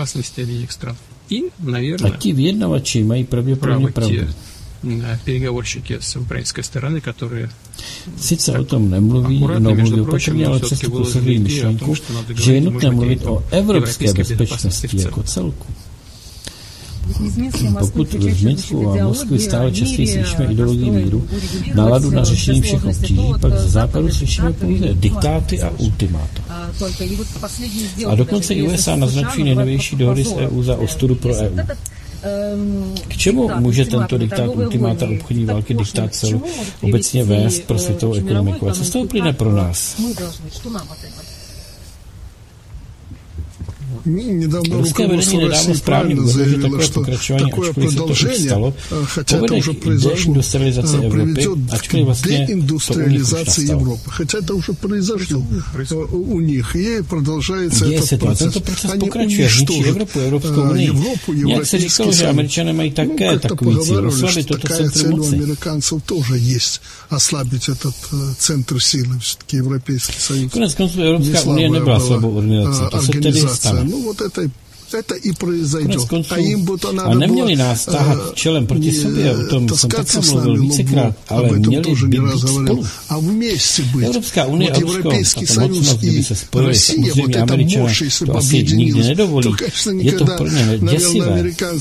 A ti vyjednavači mají pravděpodobně pravdu. Переговорщики с украинской стороны, которые sice o tom nemluví, no mluví opatrně, ale přesto prosazují myšlenku, že je nutné mluvit o evropské bezpečnosti jako celku. Pokud v Minsku a Moskvě stále častěji slyšíme ideologii míru, náladu na řešení všech obtíží, pak ze západu slyšíme pouze diktáty a ultimáta. A dokonce i U S A naznačují nejnovější dohody s E U za ostudu pro E U. K čemu může tento diktát ultimáta obchodní války diktát cel obecně vést pro světovou ekonomiku? A co z toho plyne pro nás? Ruské vedení nedávno správně uvedlo, že takové pokračování, ačkoliv se to už stalo, povede k deindustrializaci Evropy, ačkoliv vlastně to u nich už nastalo. Děje se to, tento proces pokračuje, zničí Evropu, Evropskou unii. Jak se říkalo, že Američané mají také takový cíl, oslabit toto centrum moci. Konec konců Evropská unie nebyla slabou organizací, to se tedy stane. Ну, вот это, это и произойдет. А, им бы-то надо a neměli nás táhat čelem proti sobě, o tom jsem také mluvil vícekrát, ale měli by být spolu. Evropská unie a Rusko a ta mocnost, kdyby se spojili, samozřejmě Američané to asi nikdy nedovolí. Je to pro ně děsivé.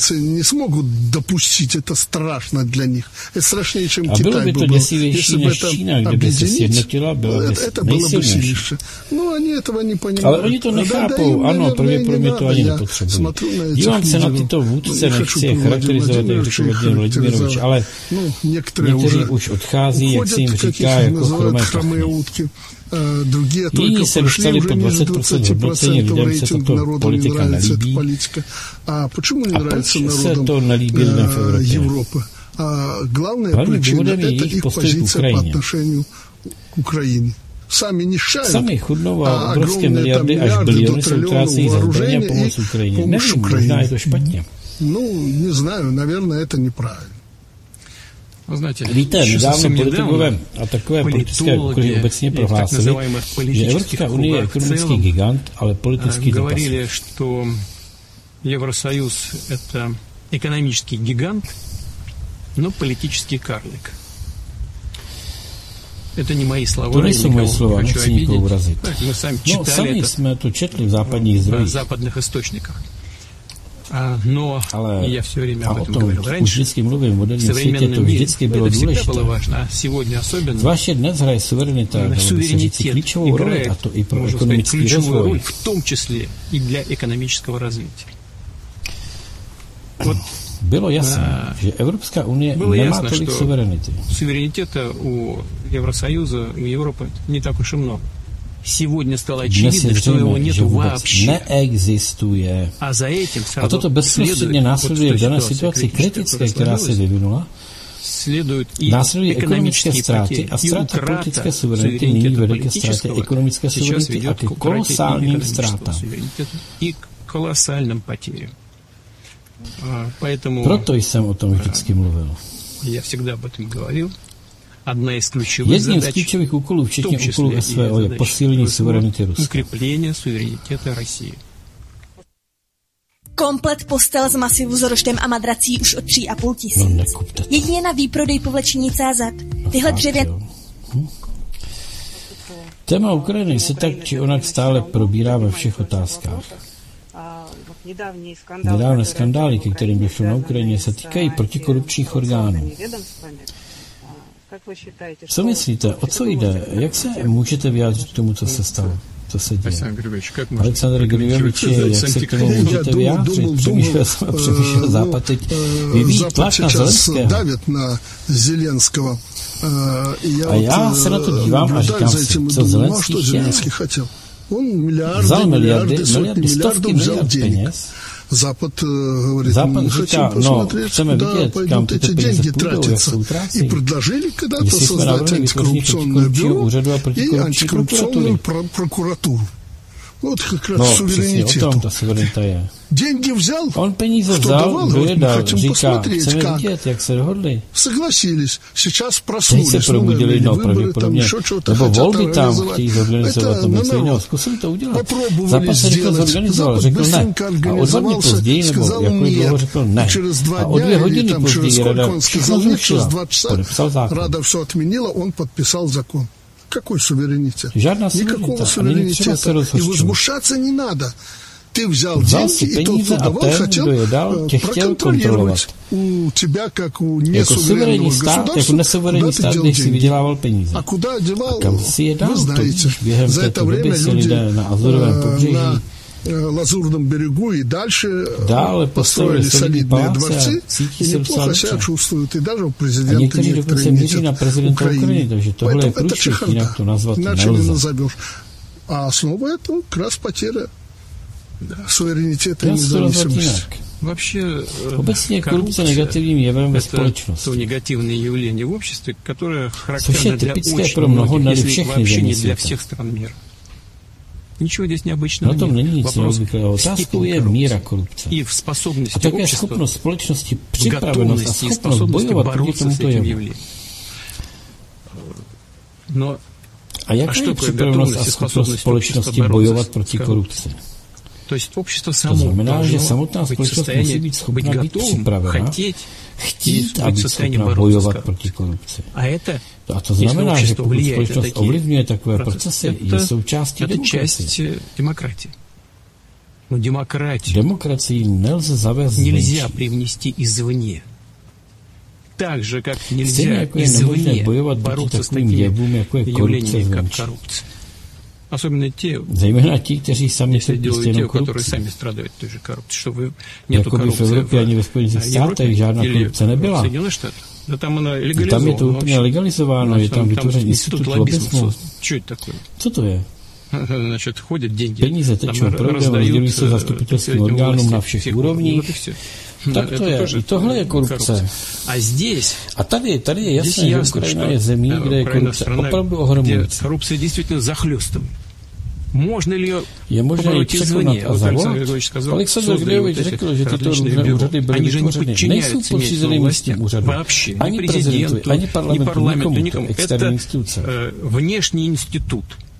A bylo by to děsivější než Čína, kdyby se sjednotila, byla nejsilnější. Ale oni to nechápou, ano, pravděpodobně to ani nepotřebují. Dívám se na tyto vůdce, nechci je charakterizovat, jak řekl Vladimír Vladimirovič, ale někteří už odchází, jak se jim říká, jako chromé prachy. Jiní se dostali po dvacet procent hodnocení, lidem se tato politika nelíbí. A proč se to nelíbí lidem v Evropě? Hlavním důvodem je jejich postoj k Ukrajině. Sami chudnou a obrovské miliardy až biliony se utrácejí za zbraně a pomoc Ukrajině. Nevím, možná je to špatně. Víte, nedávno politikové a takové politické okruhy obecně prohlásili, že Evropská unie je ekonomický gigant, ale politický zapas. Евросоюз – это экономический гигант, но политический карлик. Это не мои слова. To nejsou moje slova, nechci nikoho urazit. No, sami jsme to četli v západních zdrojích. V západných источниках. Но ale, я все время об a этом o tom говорил už раньше. vždycky mluvím, v moderním světě to vždycky bylo důležité. Zvláště dnes hraje suverenita, Суверенитет klíčovou roli, a to i pro ekonomický rozvoj. В том числе и для экономического развития. Вот, bylo jasné, а, že Evropská unie nemá ясно, tolik suverenity. Суверенитета у Евросоюза, у Европы не так уж и много. Сегодня стало очевидно, что его нету вообще. Neexistuje. A, za этим a toto bezprostředně následuje v dané situaci kritické, která se vyvinula. Následují ekonomické ztráty a ztráta politické suverenity nyní vede ke ztrátě ekonomické suverenity a ke kolosálním ztrátám. Proto jsem o tom vždycky mluvil. Jedním z klíčových úkolů, včetně úkolů S V O, je posílení suverenity Ruska. Komplet postel z masivu s roštem a madrací už od tří a půl tisíc. No nekupte to. Jedině na výprodej povlečení C Z. Tyhle dřevě... Hm? Téma Ukrajiny se tak či onak stále probírá ve všech otázkách. Nedávné skandály, ke kterým došlo na Ukrajině, se týkají protikorupčních orgánů. Co myslíte, o co jde? Jak se můžete vyjádřit k tomu, co se stalo? Co se děje? Aleksandr Grigoviči, jak se k tomu můžete vyjádřit? Přemýšlel jsem a přemýšlel Západ teď vyvíjí tlak na Zelenského. A já se na to dívám a říkám si, co Zelenský chtěl. Vzal miliardy, miliardy, stovky miliard peněz. Západ, говорит, Západ říká, no, chceme vidět, kam tyto peníze půjdou, jak se utrácí. Jestli jsme navrhli vytvoření protikorupčního úřadu a protikorupční prokuraturu. Вот как раз no, суверенитет. Přesně o tom ta suverenita je. Деньги взял, on peníze vzal, kdo je dal, říká, chceme vidět, jak se dohodli. Согласились, сейчас проснулись. Teď se probudili, no, pravděpodobně, nebo volby tam chtějí zorganizovat, nebo něco jiného, zkusili to udělat. Západ se rychle zorganizoval, řekl ne. A o dva dny později, nebo jakkoliv dlouho řekl ne. A o dvě hodiny později rada všechno zrušila, podepsal zákon. Rada все отменила, он подписал закон. Какой суверенитет? Žádná Никакого суверенитета. суверенитета. И возмущаться не надо. Ты взял деньги, и тот, кто давал, хотел проконтролировать. У тебя, как у несуверенного государства, куда ты дел деньги? А куда девал, вы знаете. За это время люди на Лазурном берегу и дальше построили солидные дворцы и неплохо себя чувствуют. И даже у президента некоторые метят Украины. Поэтому это чехарда. Иначе не назовешь. А основа этого как раз потеря суверенитета и независимости. Вообще, obecně korupce negativním jevem ve společnosti. To негативное явление в обществе, которое характерно для очень многих, если вообще не для всех стран мира. Ничего здесь необычного нет. Нет. Není nic neobvyklého. Otázkou je míra korupce. И в способности a také schopnost společnosti, připravenost a schopnost bojovat proti tomuto jevu. No, a jaká je připravenost a schopnost společnosti bojovat proti korupci? To, jest to znamená, že samotná společnost musí být schopna být připravena, chtít a být schopna bojovat proti korupci. A to znamená, že pokud společnost ovlivňuje takové procesy, je součástí demokracie. Demokracii nelze zavést zvenčí. Tak, že jak нельзя извне бороться с такими явлениями, как коррупция. Особенно те, zejména ti, kteří sami trpí stejnou korupcí. Jakoby v Evropě ani ve Spojených státech žádná korupce nebyla. Tam je to úplně legalizováno, je tam vytvořen institut lobismu. Co to je? Peníze tečou proudem, rozdělují se zastupitelským orgánům na všech úrovních. Tak to je. I tohle je korupce. A tady, tady je jasné, že Ukrajina je zemí, kde je korupce opravdu ohromující. Korupce je действительно захлёстом. Можно ли ее je možné ji překonat a zavolat? Aleksandr Grigovič řekl, že tyto různé úřady byly vytvořeny. Nejsou podřízeny místním úřadům. Ani prezidentovi, ani parlamentu, nikomu. To externí instituce. Внешний институт.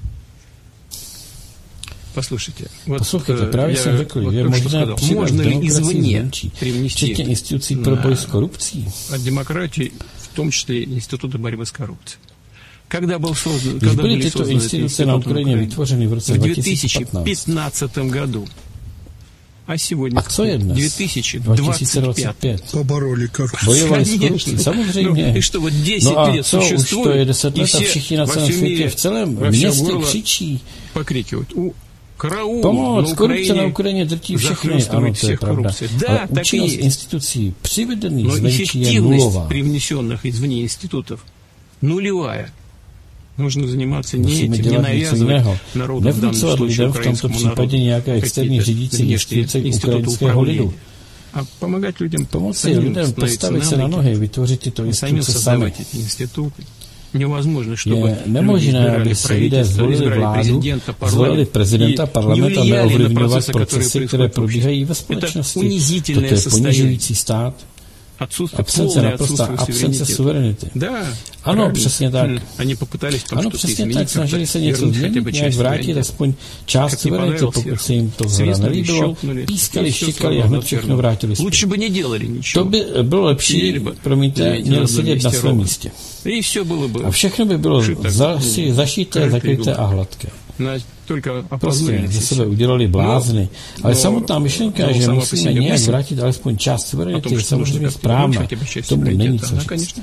Послушайте, вот, Послушайте, právě jsem řekl, že je možné přidat demokracii zvenčí, včetně institucí pro boj s korupcí. A demokratii, v tom čисле instituty борьбы с коррупцией. Когда был создан, когда byly tyto instituce na Ukrajině vytvořeny v roce в две тысячи пятнадцатом году, А сегодня a co je dnes? две тысячи двадцать пять. Побороли коррупцию. Bojovali s korupcí, samozřejmě. No, и что вот десять no a лет co, существует, už to je deset let a všichni na celém světě, v celém městě křičí. Покрикивают. У караул Pomoc, на korupce na Украине Ukrajině drtí všechny. Ano, to je pravda. Ale účinnost institucí přivedených zvenčí je nulová. Привнесенных извне институтов нулевая. Нужно заниматься не этим, не навязывать народу, в данном случае украинскому народу, какие-то внешние институты управления, а помогать людям pomoci lidem postavit se na nohy, vytvořit tyto instituce sami. Невозможно, чтобы je nemožné, aby se lidé zvolili vládu, zvolili prezidenta, parlament a neovlivňovat procesy, které probíhají ve společnosti. Toto je ponižující stát. Absence, naprostá absence suverenity. Ano, přesně tak. Ano, přesně tak. Snažili se něco změnit, nějak vrátit aspoň část suverenity, pokud se jim to zhora nelíbilo. Pískali, štěkali a hned všechno vrátili zpět. To by bylo lepší, promiňte, měli sedět na svém místě. A všechno by bylo zasi, zašité, zakryté a hladké. Prostě ze sebe udělali blázny. Ale samotná myšlenka, že musíme nějak vrátit alespoň část suverenity, je samozřejmě správná. Tomu není co říct.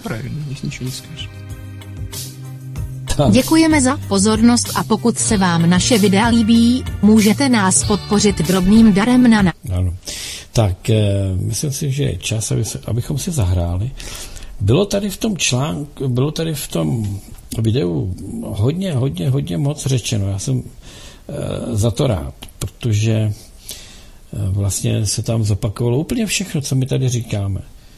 Děkujeme za pozornost a pokud se vám naše videa líbí, můžete nás podpořit drobným darem na na. Ano. Tak eh, myslím si, že je čas, aby se, abychom si zahráli. Bylo tady v tom článku, bylo tady v tom videu hodně, hodně, hodně moc řečeno. Já jsem e, za to rád, protože e, vlastně se tam zopakovalo úplně všechno, co my tady říkáme.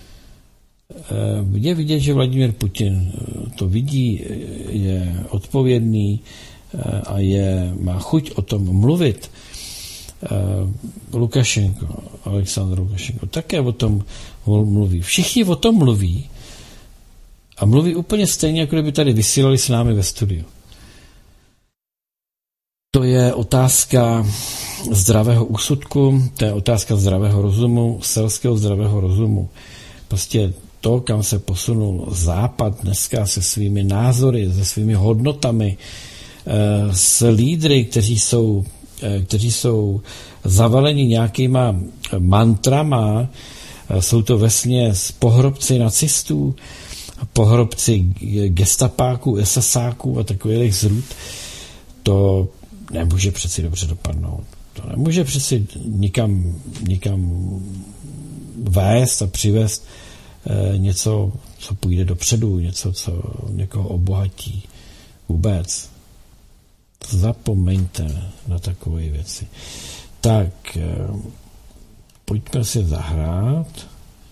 E, je vidět, že Vladimír Putin to vidí, je odpovědný e, a je, má chuť o tom mluvit. E, Lukašenko, Aleksandr Lukašenko také o tom mluví. Všichni o tom mluví, a mluví úplně stejně, jako kdyby tady vysílali s námi ve studiu. To je otázka zdravého úsudku, to je otázka zdravého rozumu, selského zdravého rozumu. Prostě to, kam se posunul Západ dneska se svými názory, se svými hodnotami, s lídry, kteří jsou, kteří jsou zavaleni nějakýma mantrama, jsou to vesměs pohrobci nacistů, pohrobci gestapáků, esasáků a takových zrůd, to nemůže přeci dobře dopadnout. To nemůže přeci nikam, nikam vést a přivést eh, něco, co půjde dopředu, něco, co někoho obohatí. Vůbec. Zapomeňte na takové věci. Tak, eh, pojďme si zahrát.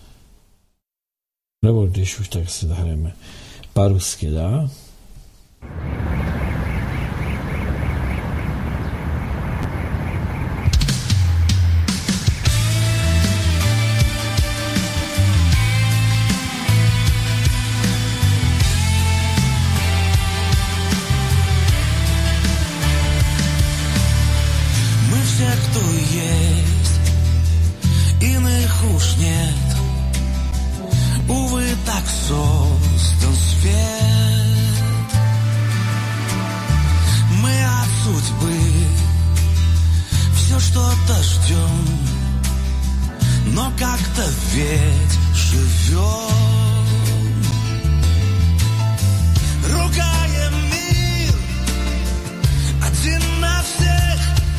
Nebo když už tak si zahrajeme по-русски, да? Мы все, кто есть, иных уж нет. Увы, так создан свет. Мы от судьбы все что-то ждем, но как-то ведь живем. Ругаем мир один на всех,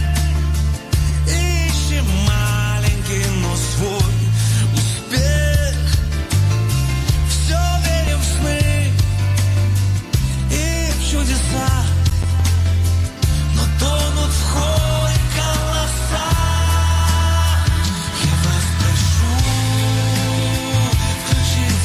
ищем маленький, но свой успех. Чудеса, но тонут в холе голоса. Я вас прошу, включите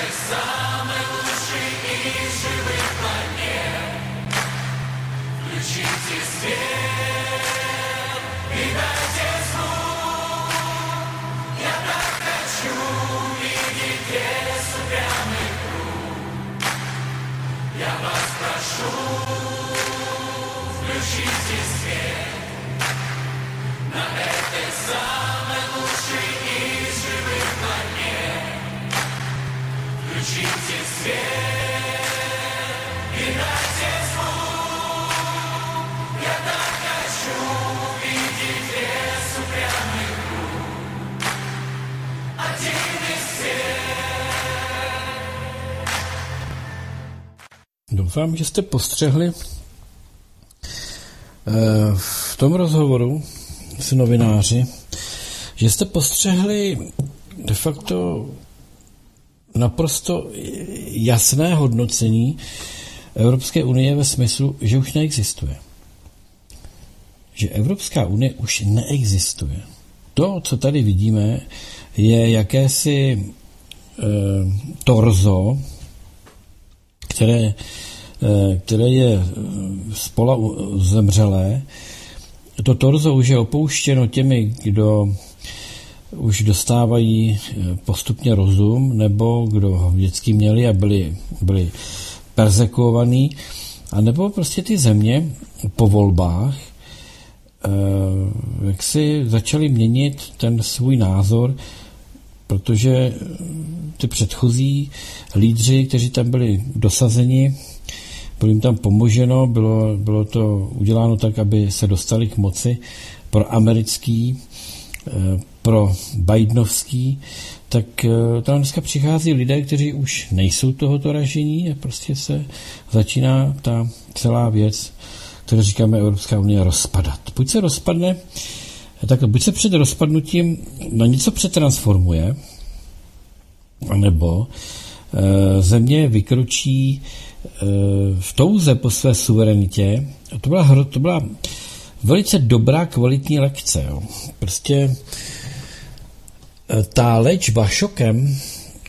Doufám, že jste postřehli v tom rozhovoru s novináři, že jste postřehli de facto naprosto jasné hodnocení Evropské unie ve smyslu, že už neexistuje. Že Evropská unie už neexistuje. To, co tady vidíme, je jakési e, torzo, které, e, které je spola zemřelé. To torzo už je opouštěno těmi, kdo už dostávají postupně rozum, nebo kdo ho vždycky měli a byli, byli perzekovaní, a nebo prostě ty země po volbách jak si začali měnit ten svůj názor, protože ty předchozí lídři, kteří tam byli dosazeni, bylo jim tam pomoženo, bylo, bylo to uděláno tak, aby se dostali k moci pro americký, pro bidenovský, tak tam dneska přichází lidé, kteří už nejsou tohoto ražení a prostě se začíná ta celá věc, kterou říkáme Evropská unie, rozpadat. Buď se rozpadne, tak buď se před rozpadnutím na něco přetransformuje, anebo e, země vykročí e, v touze po své suverenitě. A to byla, to byla velice dobrá, kvalitní lekce. Jo. Prostě e, ta léčba šokem e,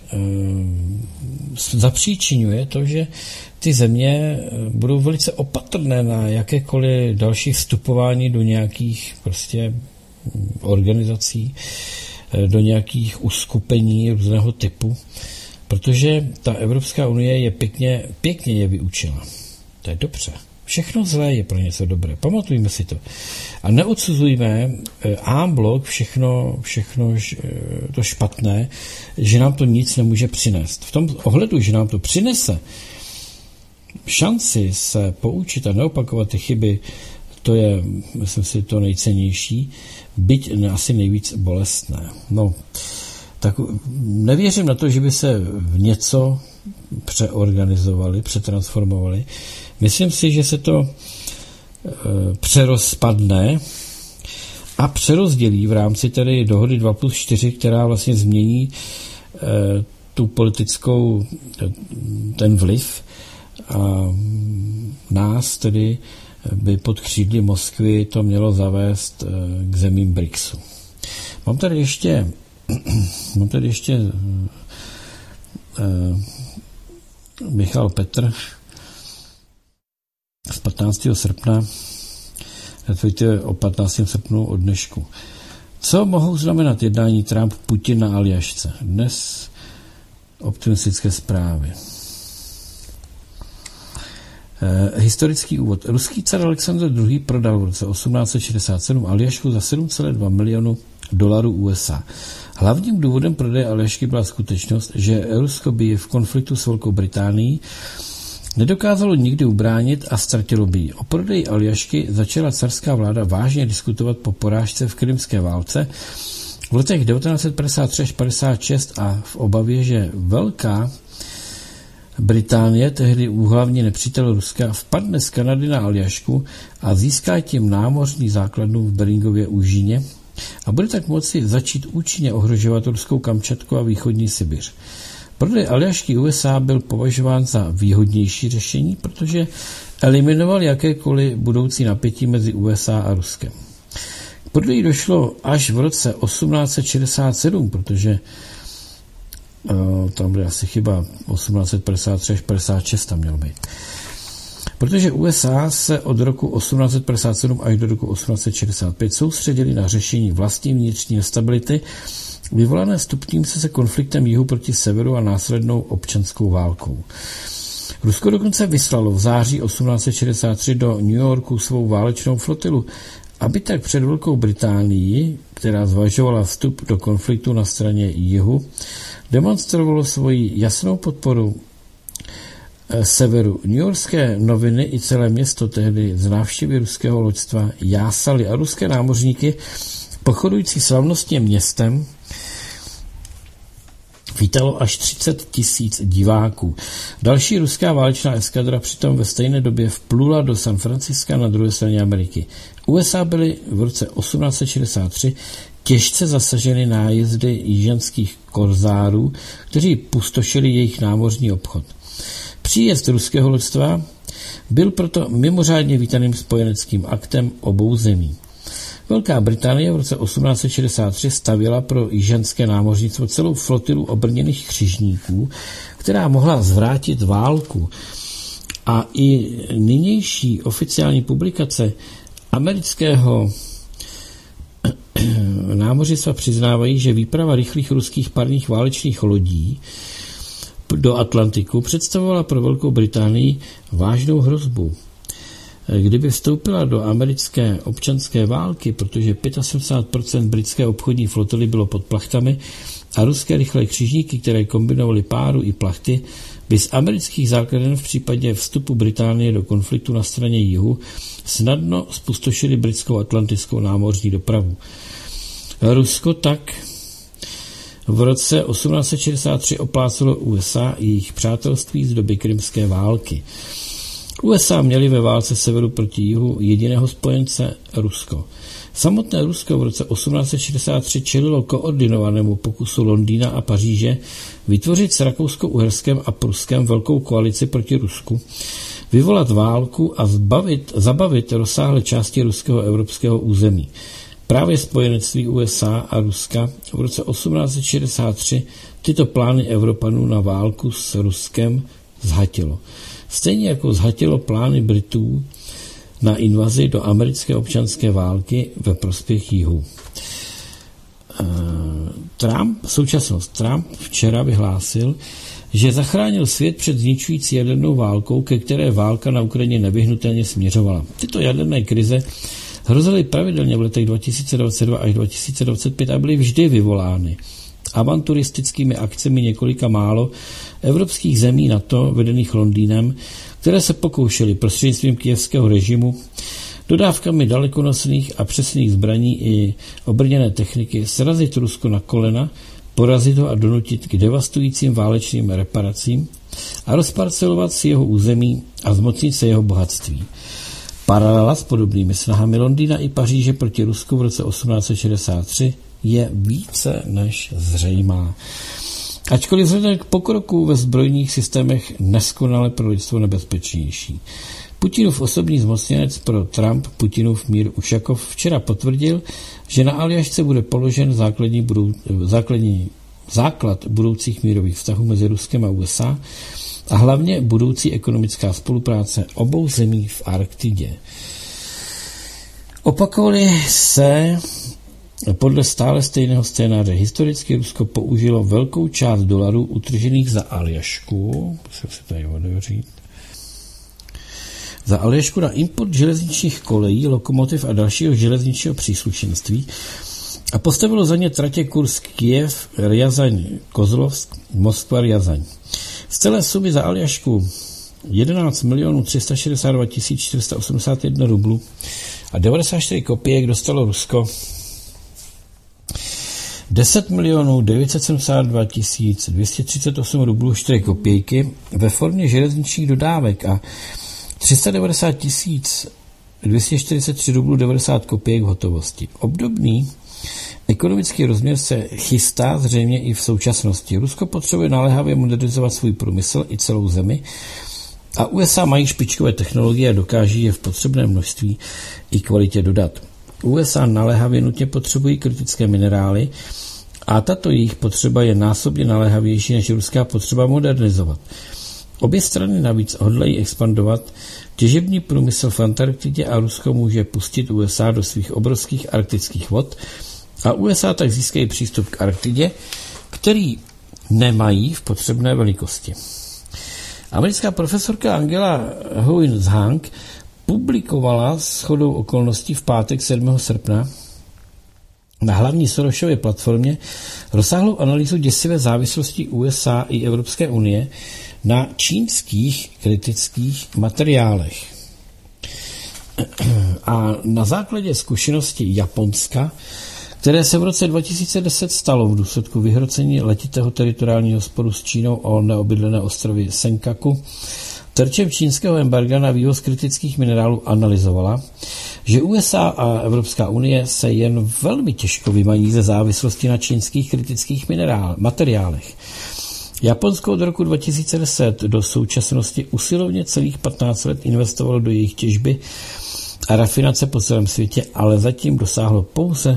zapříčinuje to, že ty země budou velice opatrné na jakékoliv další vstupování do nějakých prostě organizací, do nějakých uskupení různého typu, protože ta Evropská unie je pěkně, pěkně je vyučila. To je dobře. Všechno zlé je pro něco dobré. Pamatujme si to. A neodsuzujme en bloc všechno, všechno to špatné, že nám to nic nemůže přinést. V tom ohledu, že nám to přinese šanci se poučit a neopakovat ty chyby, to je, myslím si, to nejcennější, byť asi nejvíc bolestné. No, tak nevěřím na to, že by se v něco přeorganizovali, přetransformovali. Myslím si, že se to e, přerozpadne a přerozdělí v rámci tedy dohody dva plus čtyři, která vlastně změní e, tu politickou, ten vliv, a nás tedy by pod křídly Moskvy to mělo zavést k zemím BRICSu. Mám tady ještě mám tady ještě eh, Michal Petr z patnáctého srpna, respektive o patnáctého srpnu od dnešku. Co mohou znamenat jednání Trump-Putin na Aljašce? Dnes optimistické zprávy. Eh, historický úvod. Ruský car Alexandr druhý. prodal v roce osmnáct set šedesát sedm Aljašku za sedm celá dva milionu dolarů U S A. Hlavním důvodem prodeje Aljašky byla skutečnost, že Rusko by v konfliktu s Velkou Británií nedokázalo nikdy ubránit a ztratilo by ji. O prodeji Aljašky začala carská vláda vážně diskutovat po porážce v krymské válce v letech devatenáct set padesát tři až padesát šest a v obavě, že Velká Británie, tehdy úhlavní nepřítel Ruska, vpadne z Kanady na Aljašku a získá tím námořní základnu v Beringově úžině a bude tak moci začít účinně ohrožovat ruskou Kamčatku a východní Sibiř. Prodej Aljašky U S A byl považován za výhodnější řešení, protože eliminoval jakékoliv budoucí napětí mezi U S A a Ruskem. K prodeji došlo až v roce osmnáct set šedesát sedm, protože tam bude asi chyba osmnáct padesát tři až padesát šest tam mělo být. Protože U S A se od roku osmnáct padesát sedm až do roku osmnáct šedesát pět soustředili na řešení vlastní vnitřní nestability, vyvolané stupním se konfliktem jihu proti severu a následnou občanskou válkou. Rusko dokonce vyslalo v září osmnáct šedesát tři do New Yorku svou válečnou flotilu, aby tak před Velkou Británií, která zvažovala vstup do konfliktu na straně jihu, demonstrovalo svoji jasnou podporu severu. Newyorské noviny i celé město tehdy z návštěvy ruského loďstva jásaly a ruské námořníky, pochodující slavnostně městem, vítalo až třicet tisíc diváků. Další ruská válečná eskadra přitom ve stejné době vplula do San Franciska na druhé straně Ameriky. U S A byly v roce osmnáct šedesát tři těžce zasaženy nájezdy jižanských korzárů, kteří pustošili jejich námořní obchod. Příjezd ruského loďstva byl proto mimořádně vítaným spojeneckým aktem obou zemí. Velká Británie v roce osmnáct šedesát tři stavěla pro jižanské námořnictvo celou flotilu obrněných křižníků, která mohla zvrátit válku. A i nynější oficiální publikace amerického námořnictva přiznávají, že výprava rychlých ruských parních válečných lodí do Atlantiku představovala pro Velkou Británii vážnou hrozbu. Kdyby vstoupila do americké občanské války, protože sedmdesát pět procent britské obchodní flotily bylo pod plachtami a ruské rychlé křižníky, které kombinovaly páru i plachty, by z amerických základen v případě vstupu Británie do konfliktu na straně jihu snadno spustošili britskou atlantickou námořní dopravu. Rusko tak v roce osmnáct šedesát tři oplácelo U S A jejich přátelství z doby krymské války. U S A měli ve válce severu proti jihu jediného spojence Rusko. Samotné Rusko v roce osmnáct šedesát tři čelilo koordinovanému pokusu Londýna a Paříže vytvořit s Rakousko-Uherskem a Pruskem velkou koalici proti Rusku, vyvolat válku a zbavit, zabavit rozsáhlé části ruského evropského území. Právě spojenectví U S A a Ruska v roce osmnáct šedesát tři tyto plány Evropanů na válku s Ruskem zhatilo. Stejně jako zhatilo plány Britů na invazi do americké občanské války ve prospěch jihu. Trump, současnost Trump včera vyhlásil, že zachránil svět před zničující jadernou válkou, ke které válka na Ukrajině nevyhnutelně směřovala. Tyto jaderné krize hrozily pravidelně v letech dva tisíce dvacet dva až dva tisíce dvacet pět a byly vždy vyvolány avanturistickými akcemi několika málo evropských zemí NATO vedených Londýnem, které se pokoušely prostřednictvím kyjevského režimu dodávkami dalekonosných a přesných zbraní i obrněné techniky srazit Rusko na kolena, porazit ho a donutit k devastujícím válečným reparacím a rozparcelovat si jeho území a zmocnit se jeho bohatství. Paralela s podobnými snahami Londýna i Paříže proti Rusku v roce osmnáct šedesát tři je více než zřejmá. Ačkoliv vzhledem k pokroku ve zbrojních systémech neskonale pro lidstvo nebezpečnější. Putinův osobní zmocněnec pro Trump, Putinův Mír Ušakov, včera potvrdil, že na Aljašce bude položen základní, budou, základní základ budoucích mírových vztahů mezi Ruskem a U S A a hlavně budoucí ekonomická spolupráce obou zemí v Arktidě. Opakovali se podle stále stejného scénáře. Historicky Rusko použilo velkou část dolarů utržených za Aljašku, musím se tady otevřít, za Aljašku na import železničních kolejí, lokomotiv a dalšího železničního příslušenství a postavilo za ně tratě Kursk, Kyjev, Rjazaň, Kozlovsk, Moskva, Rjazaň. Z celé sumy za Aljašku jedenáct milionů tři sta šedesát dva tisíc čtyři sta osmdesát jedna rublů a devadesát čtyři kopiek dostalo Rusko deset milionů devět set sedmdesát dva tisíc dvě stě třicet osm rublů čtyři kopějky ve formě železničních dodávek a tři sta devadesát tisíc dvě stě čtyřicet tři rublů devadesát kopějek v hotovosti. Obdobný ekonomický rozměr se chystá zřejmě i v současnosti. Rusko potřebuje naléhavě modernizovat svůj průmysl i celou zemi a U S A mají špičkové technologie a dokáží je v potřebném množství i kvalitě dodat. U S A naléhavě nutně potřebují kritické minerály A tato jejich potřeba je násobně naléhavější než ruská potřeba modernizovat. Obě strany navíc hodlají expandovat těžební průmysl v Antarktidě a Rusko může pustit U S A do svých obrovských arktických vod a U S A tak získají přístup k Arktidě, který nemají v potřebné velikosti. Americká profesorka Angela Hoynes-Hank publikovala shodou okolností v pátek sedmého srpna na hlavní Sorosově platformě rozsáhlou analýzu děsivé závislosti U S A i Evropské unie na čínských kritických materiálech. A na základě zkušenosti Japonska, které se v roce dva tisíce deset stalo v důsledku vyhrocení letitého teritoriálního sporu s Čínou o neobydlené ostrovy Senkaku, terčem čínského embarga na vývoz kritických minerálů analyzovala, že U S A a Evropská unie se jen velmi těžko vymaní ze závislosti na čínských kritických minerál, materiálech. Japonsko od roku dva tisíce deset do současnosti usilovně celých patnáct let investovalo do jejich těžby a rafinace po celém světě, ale zatím dosáhlo pouze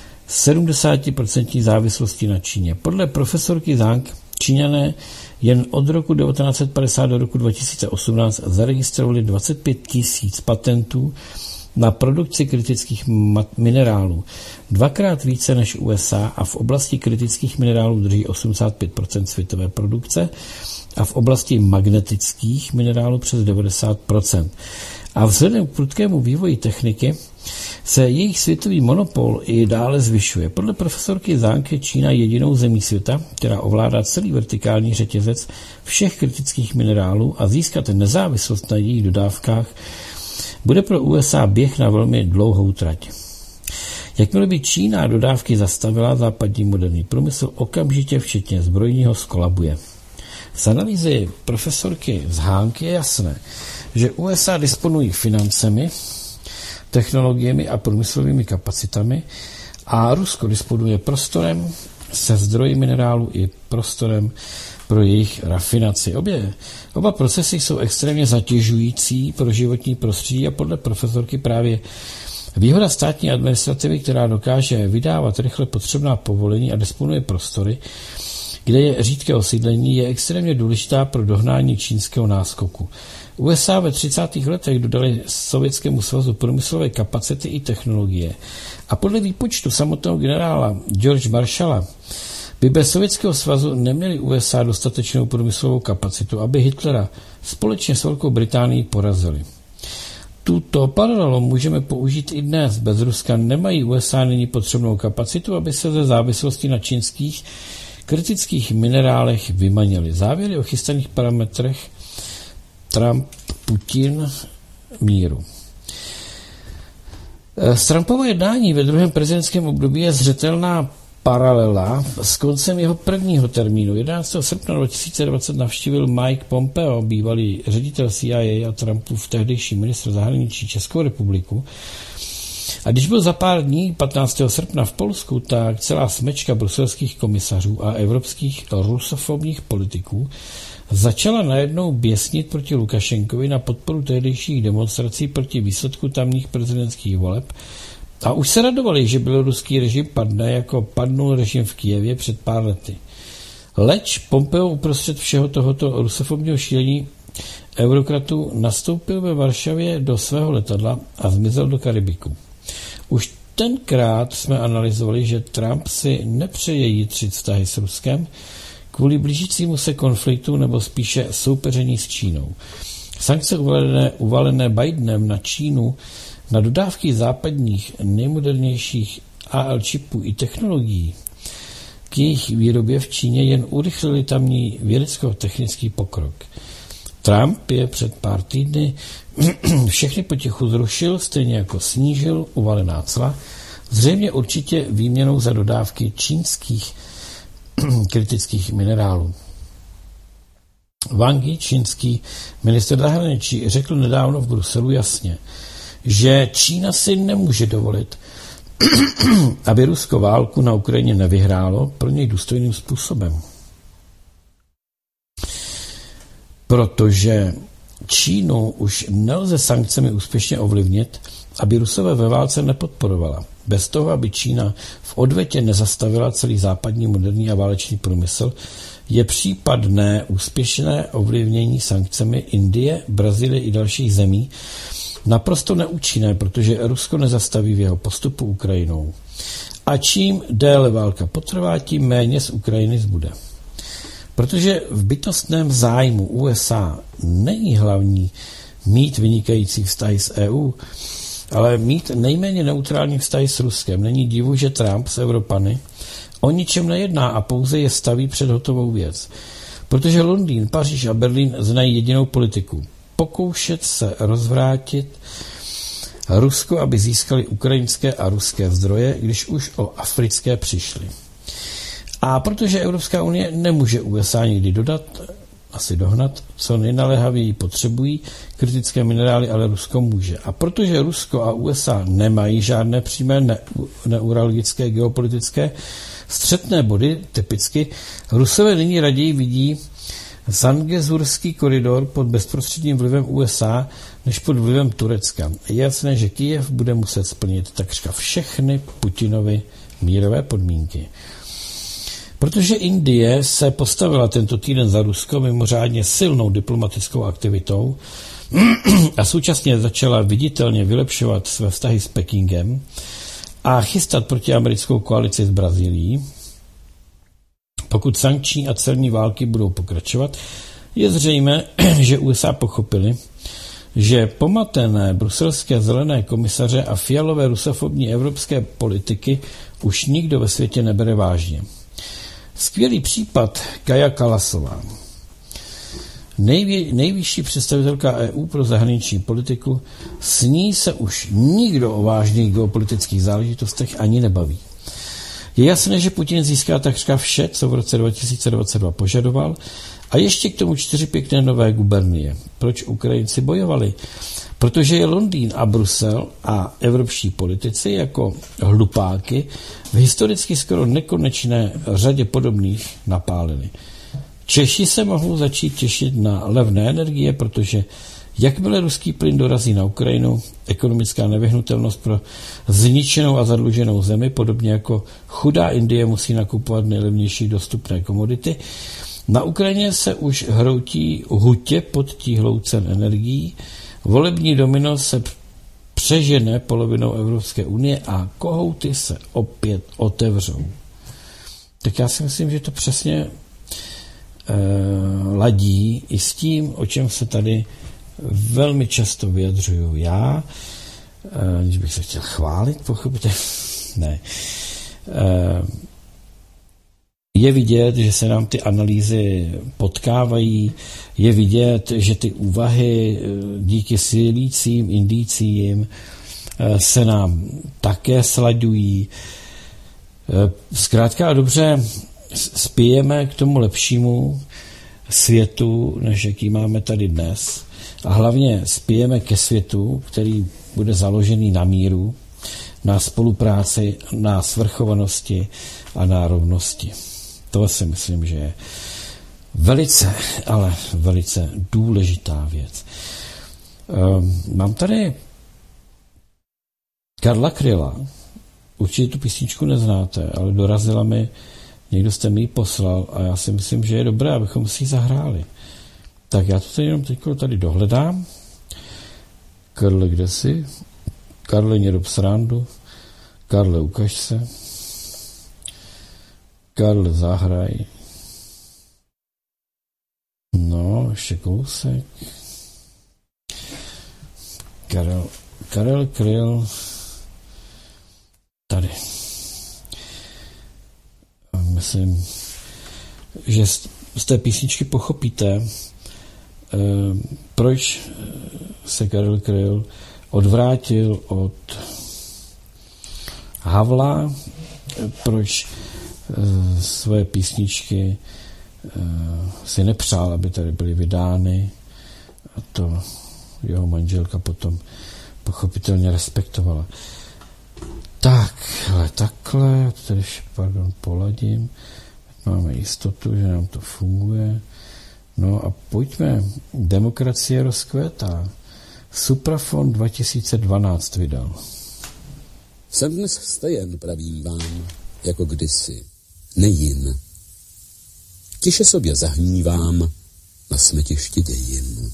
sedmdesát procent závislosti na Číně. Podle profesorky Zhang Číňané jen od roku devatenáct set padesát do roku dva tisíce osmnáct zaregistrovali dvacet pět tisíc patentů na produkci kritických minerálů. Dvakrát více než U S A a v oblasti kritických minerálů drží osmdesát pět procent světové produkce a v oblasti magnetických minerálů přes devadesát procent. A vzhledem k prudkému vývoji techniky se jejich světový monopol i dále zvyšuje. Podle profesorky Zhang je Čína jedinou zemí světa, která ovládá celý vertikální řetězec všech kritických minerálů a získat nezávislost na jejich dodávkách bude pro U S A běh na velmi dlouhou trať. Jakmile by Čína dodávky zastavila, západní moderní průmysl okamžitě včetně zbrojního skolabuje. Z analýzy profesorky Zhang je jasné, že U S A disponují financemi, technologiemi a průmyslovými kapacitami a Rusko disponuje prostorem se zdroji minerálů i prostorem pro jejich rafinaci. Obě, oba procesy jsou extrémně zatěžující pro životní prostředí a podle profesorky právě výhoda státní administrativy, která dokáže vydávat rychle potřebná povolení a disponuje prostory, kde je řídké osídlení, je extrémně důležitá pro dohnání čínského náskoku. U S A ve třicátých letech dodali Sovětskému svazu průmyslové kapacity i technologie. A podle výpočtu samotného generála George Marshalla by bez Sovětského svazu neměli U S A dostatečnou průmyslovou kapacitu, aby Hitlera společně s Velkou Británií porazili. Tuto paralelu můžeme použít i dnes. Bez Ruska nemají U S A nyní potřebnou kapacitu, aby se ze závislosti na čínských kritických minerálech vymanili. Závěry o chystaných parametrech Trump, Putin, míru. Z Trumpova jednání ve druhém prezidentském období je zřetelná paralela s koncem jeho prvního termínu. jedenáctého srpna dva tisíce dvacet navštívil Mike Pompeo, bývalý ředitel C I A a Trumpův tehdejší ministr zahraničí Českou republiku. A když byl za pár dní, patnáctého srpna v Polsku, tak celá smečka bruselských komisařů a evropských rusofobních politiků začala najednou běsnit proti Lukašenkovi na podporu tehdejších demonstrací proti výsledku tamních prezidentských voleb a už se radovali, že běloruský režim padne, jako padnul režim v Kyjevě před pár lety. Leč Pompeo uprostřed všeho tohoto rusofobního šílení eurokratů nastoupil ve Varšavě do svého letadla a zmizel do Karibiku. Už tenkrát jsme analyzovali, že Trump si nepřeje jitřit vztahy s Ruskem kvůli blížícímu se konfliktu nebo spíše soupeření s Čínou. Sankce uvalené, uvalené Bidenem na Čínu na dodávky západních nejmodernějších A L čipů i technologií k jejich výrobě v Číně jen urychlili tamní vědecko-technický pokrok. Trump je před pár týdny všechny potichu zrušil, stejně jako snížil uvalená cla, zřejmě určitě výměnou za dodávky čínských kritických minerálů. Wang Yi, čínský ministr zahraničí, řekl nedávno v Bruselu jasně, že Čína si nemůže dovolit, aby Rusko válku na Ukrajině nevyhrálo pro něj důstojným způsobem. Protože Čínu už nelze sankcemi úspěšně ovlivnit, aby Rusové ve válce nepodporovala. Bez toho, aby Čína v odvetě nezastavila celý západní moderní a válečný průmysl, je případné úspěšné ovlivnění sankcemi Indie, Brazílie i dalších zemí naprosto neúčinné, protože Rusko nezastaví v jeho postupu Ukrajinou. A čím déle válka potrvá, tím méně z Ukrajiny zbude. Protože v bytostném zájmu U S A není hlavní mít vynikající vztahy s E U, ale mít nejméně neutrální vztahy s Ruskem. Není divu, že Trump s Evropany o ničem nejedná a pouze je staví před hotovou věc. Protože Londýn, Paříž a Berlín znají jedinou politiku. Pokoušet se rozvrátit Rusko, aby získali ukrajinské a ruské zdroje, když už o africké přišli. A protože Evropská unie nemůže U S A nikdy dodat, asi dohnat, co nejnaléhavěji potřebují, kritické minerály, ale Rusko může. A protože Rusko a U S A nemají žádné přímé ne- neurologické geopolitické střetné body, typicky, Rusové nyní raději vidí Zangezurský koridor pod bezprostředním vlivem U S A než pod vlivem Turecka. Je jasné, že Kyjev bude muset splnit takřka všechny Putinovy mírové podmínky. Protože Indie se postavila tento týden za Rusko mimořádně silnou diplomatickou aktivitou a současně začala viditelně vylepšovat své vztahy s Pekingem a chystat protiamerickou koalici s Brazílií, pokud sankční a celní války budou pokračovat, je zřejmé, že U S A pochopili, že pomatené bruselské zelené komisaře a fialové rusofobní evropské politiky už nikdo ve světě nebere vážně. Skvělý případ Kaja Kallasová. Nejvě, nejvyšší představitelka E U pro zahraniční politiku, s ní se už nikdo o vážných geopolitických záležitostech ani nebaví. Je jasné, že Putin získá takřka vše, co v roce dva tisíce dvacet dva požadoval, a ještě k tomu čtyři pěkné nové gubernie. Proč Ukrajinci bojovali? Protože je Londýn a Brusel a evropští politici jako hlupáky v historicky skoro nekonečné řadě podobných napálili. Češi se mohou začít těšit na levné energie, protože jakmile ruský plyn dorazí na Ukrajinu, ekonomická nevyhnutelnost pro zničenou a zadluženou zemi, podobně jako chudá Indie musí nakupovat nejlevnější dostupné komodity, na Ukrajině se už hroutí hutě pod tíhlou cen energií, volební domino se přežene polovinou Evropské unie a kohouty se opět otevřou. Tak já si myslím, že to přesně e, ladí i s tím, o čem se tady velmi často vyjadřuju já, e, když bych se chtěl chválit, pochopitelně, ne. E, Je vidět, že se nám ty analýzy potkávají, je vidět, že ty úvahy díky silícím indiciím se nám také slaďují. Zkrátka a dobře spějeme k tomu lepšímu světu, než jaký máme tady dnes. A hlavně spějeme ke světu, který bude založený na míru, na spolupráci, na svrchovanosti a na rovnosti. To si myslím, že je velice, ale velice důležitá věc. Um, mám tady Karla Kryla. Určitě tu písničku neznáte, ale dorazila mi, někdo jste mi ji poslal a já si myslím, že je dobré, abychom si ji zahráli. Tak já to tady jenom teď tady dohledám. Karle, kde jsi? Karle, nerob srandu. Karle, ukaž se. Karle, zahraj. No, ještě kousek. Karel, Karel Kryl. Tady. Myslím, že z té písničky pochopíte, eh, proč se Karel Kryl odvrátil od Havla, proč své písničky si nepřál, aby tady byly vydány, a to jeho manželka potom pochopitelně respektovala. Takhle, takhle, tady, pardon, poladím, máme jistotu, že nám to funguje. No a pojďme, demokracie rozkvétá. Suprafon dva tisíce dvanáct vydal. Jsem dnes stejen, pravím vám, jako kdysi, nejin. Tiše sobě zahnívám na smetišti dějin.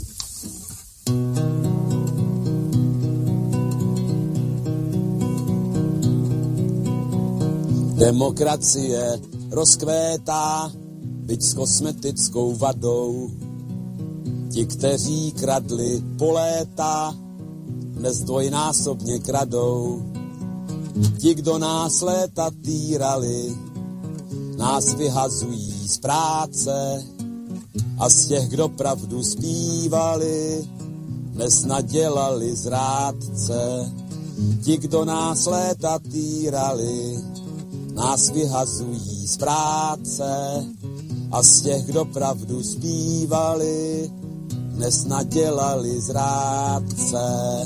Demokracie rozkvétá, byť s kosmetickou vadou. Ti, kteří kradli po léta, dnes dvojnásobně kradou. Ti, kdo nás léta týrali, nás vyhazují z práce. A z těch, kdo pravdu zpívali, dnes nadělali zrádce. Ti, kdo nás léta týrali, nás vyhazují z práce. A z těch, kdo pravdu zpívali, dnes nadělali zrádce.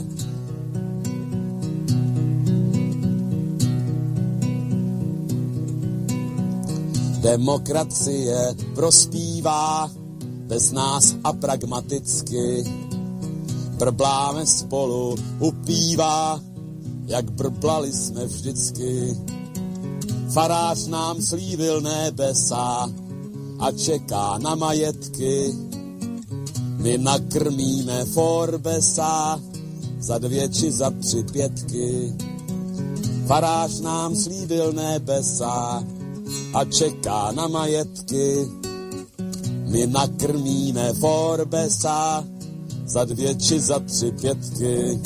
Demokracie prospívá bez nás a pragmaticky. Brbláme spolu u piva, jak brblali jsme vždycky. Farář nám slíbil nebesa a čeká na majetky. My nakrmíme Forbesa za dvě či za tři pětky. Farář nám slíbil nebesa a čeká na majetky. My nakrmíme Forbesa za dvě či za tři pětky.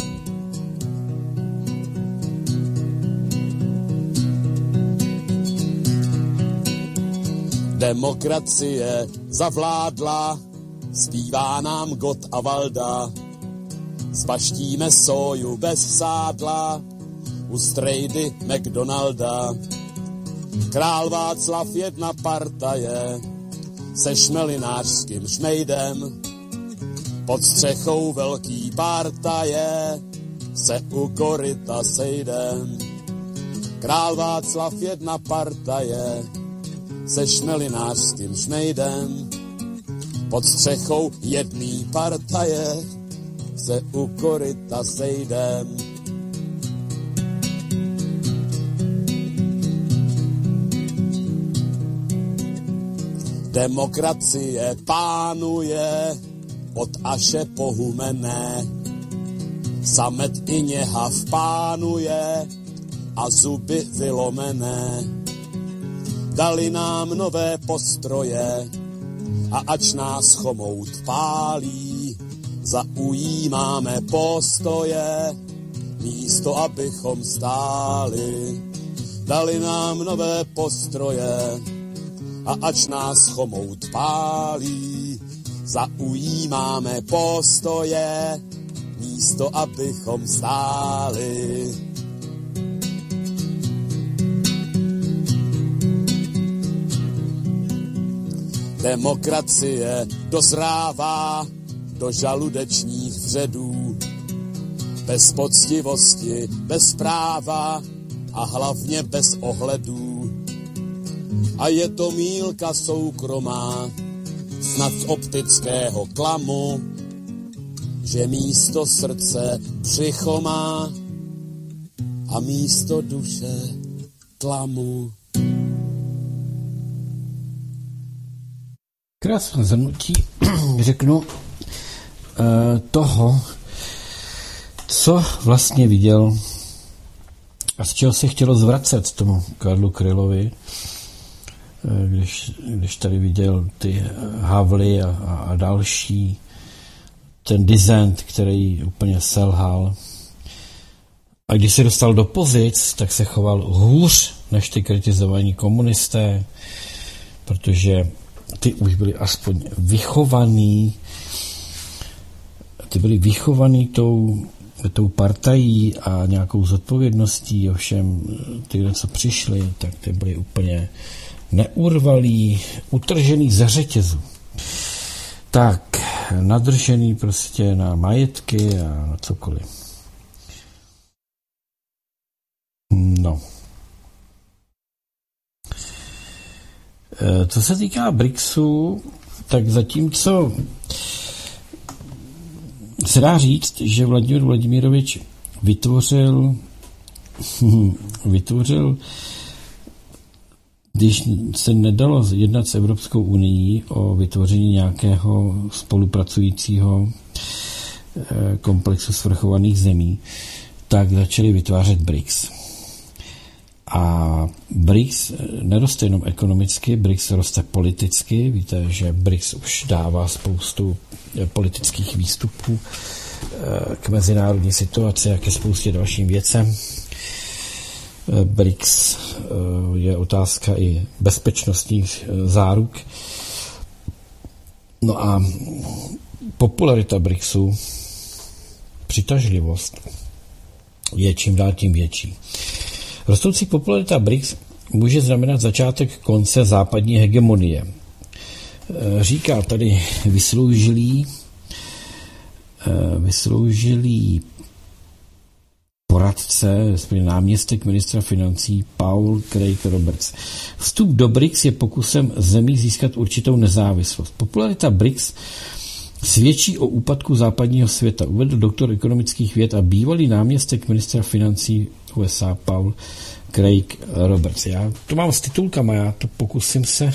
Demokracie zavládla, zpívá nám Gott a Valda. Zbaštíme soju bez sádla u strejdy McDonalda. Král Václav jedna partaje se šmelinářským šmejdem. Pod střechou velký partaje se u koryta sejdem. Král Václav jedna partaje se šmelinářským šmejdem. Pod střechou jedný partaje se u koryta sejdem. Demokracie pánuje od Aše po Humenné. Samet i něhav pánuje a zuby vylomené. Dali nám nové postroje a ač nás chomout pálí, zaujímáme postoje, místo abychom stáli. Dali nám nové postroje a ač nás chomout pálí, zaujímáme postoje, místo abychom stáli. Demokracie dozrává do žaludečních vředů, bez poctivosti, bez práva a hlavně bez ohledů. A je to mýlka soukromá, snad z optického klamu, že místo srdce břicho má a místo duše tlamu. Krásné zhrnutí, řeknu, toho, co vlastně viděl a z čeho se chtělo zvracet tomu Karlu Krylovi, když, když tady viděl ty Havly a, a, a další, ten dissent, který úplně selhal. A když se dostal do pozic, tak se choval hůř než ty kritizovaní komunisté, protože ty už byli aspoň vychovaný, ty byli vychovaný tou, tou partají a nějakou zodpovědností, ovšem ty, co přišli, tak ty byli úplně neurvalý, utržený za řetězu. Tak, nadržený prostě na majetky a na cokoliv. No. Co se týká BRICSu, tak zatímco se dá říct, že Vladimír Vladimirovič vytvořil vytvořil, když se nedalo jednat s Evropskou unií o vytvoření nějakého spolupracujícího komplexu svrchovaných zemí, tak začali vytvářet B R I C S. A B R I C S neroste jenom ekonomicky, B R I C S roste politicky. Víte, že B R I C S už dává spoustu politických výstupů k mezinárodní situaci a ke spoustě dalším věcem. B R I C S je otázka i bezpečnostních záruk. No a popularita B R I C Su, přitažlivost je čím dál tím větší. Rostoucí popularita B R I C S může znamenat začátek konce západní hegemonie. Říká tady vysloužilý, vysloužilý poradce, náměstek ministra financí Paul Craig Roberts. Vstup do B R I C S je pokusem zemí získat určitou nezávislost. Popularita B R I C S svědčí o úpadku západního světa, uvedl doktor ekonomických věd a bývalý náměstek ministra financí U S A Paul Craig Roberts. Já to mám s titulkama, já to pokusím se,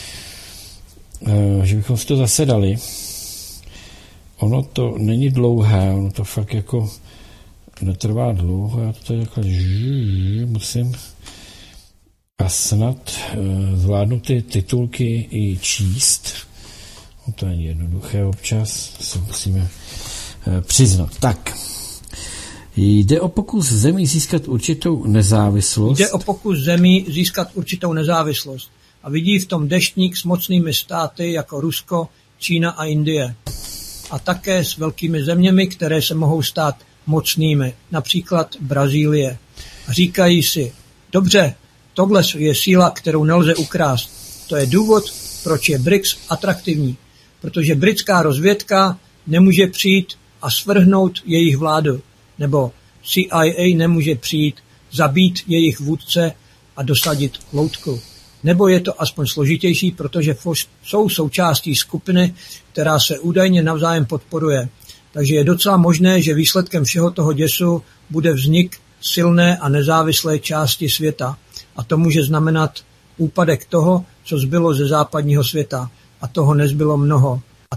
že bychom si to zase dali. Ono to není dlouhé, ono to fakt jako netrvá dlouho, já to tady takhle musím a snad zvládnu ty titulky i číst. No to není jednoduché občas, se musíme přiznat. Tak, jde o pokus zemí získat určitou nezávislost. Jde o pokus zemí získat určitou nezávislost a vidí v tom deštník s mocnými státy jako Rusko, Čína a Indie. A také s velkými zeměmi, které se mohou stát mocnými, například Brazílie. A říkají si, dobře, tohle je síla, kterou nelze ukrást. To je důvod, proč je B R I C S atraktivní. Protože britská rozvědka nemůže přijít a svrhnout jejich vládu. Nebo C I A nemůže přijít, zabít jejich vůdce a dosadit loutku. Nebo je to aspoň složitější, protože jsou součástí skupiny, která se údajně navzájem podporuje. Takže je docela možné, že výsledkem všeho toho děsu bude vznik silné a nezávislé části světa. A to může znamenat úpadek toho, co zbylo ze západního světa. A toho nezbylo mnoho. A...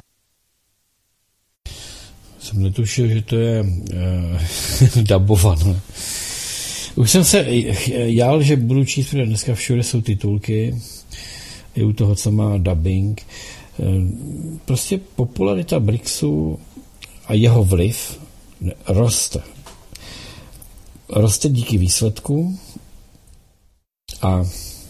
Jsem netušil, že to je uh, dabované. Už jsem se jal, že budu číst, protože dneska všude jsou titulky, i u toho, co má dubbing. Prostě popularita B R I C Su a jeho vliv roste. Roste díky výsledku a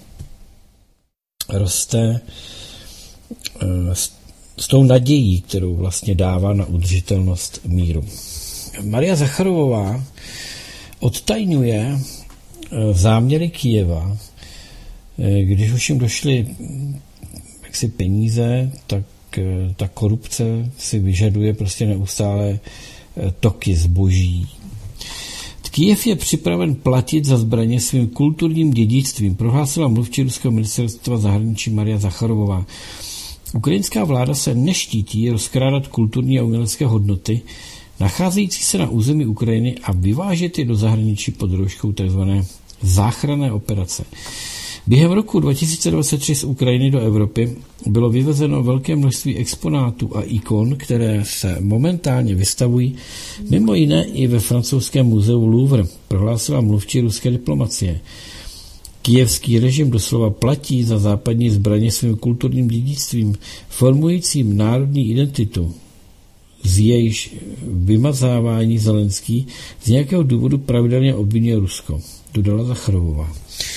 roste s, s tou nadějí, kterou vlastně dává na udržitelnost míru. Maria Zacharovová odtajňuje záměry Kyjeva, když už jim došly jaksi peníze, tak ta korupce si vyžaduje prostě neustále toky zboží. Kyjev je připraven platit za zbraně svým kulturním dědictvím, prohlásila mluvčí ruského ministerstva zahraničí Maria Zacharovová. Ukrajinská vláda se neštítí rozkrádat kulturní a umělecké hodnoty, nacházející se na území Ukrajiny a vyvážet je do zahraničí pod rouškou tzv. Záchranné operace. Během roku dva tisíce dvacet tři z Ukrajiny do Evropy bylo vyvezeno velké množství exponátů a ikon, které se momentálně vystavují mimo jiné i ve francouzském muzeu Louvre, prohlásila mluvčí ruské diplomacie. Kyjevský režim doslova platí za západní zbraně svým kulturním dědictvím, formujícím národní identitu, z jejíž vymazávání Zelenský z nějakého důvodu pravidelně obvinuje Rusko, dodala Zacharovová.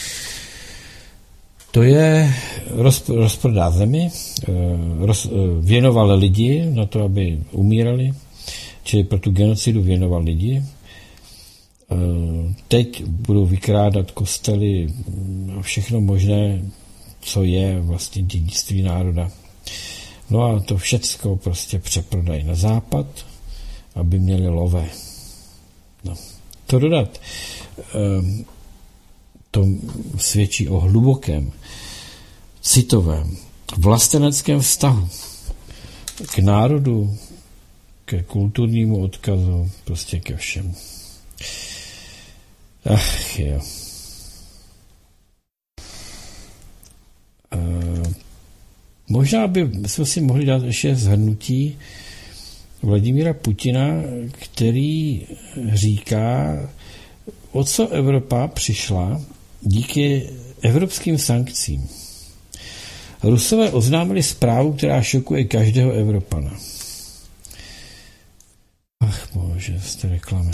To je roz, rozprodá zemi, roz, věnoval lidi na to, aby umírali, čili pro tu genocidu věnoval lidi. Teď budou vykrádat kostely a všechno možné, co je vlastně dědictví národa. No a to všecko prostě přeprodají na západ, aby měli lové. No. To dodat, to svědčí o hlubokém, citovém, vlasteneckém vztahu k národu, ke kulturnímu odkazu, prostě ke všemu. Ach jo. Uh, možná by jsme si mohli dát ještě shrnutí Vladimíra Putina, který říká, o co Evropa přišla díky evropským sankcím. Rusové oznámili zprávu, která šokuje každého Evropana. Ach bože, jste reklamy.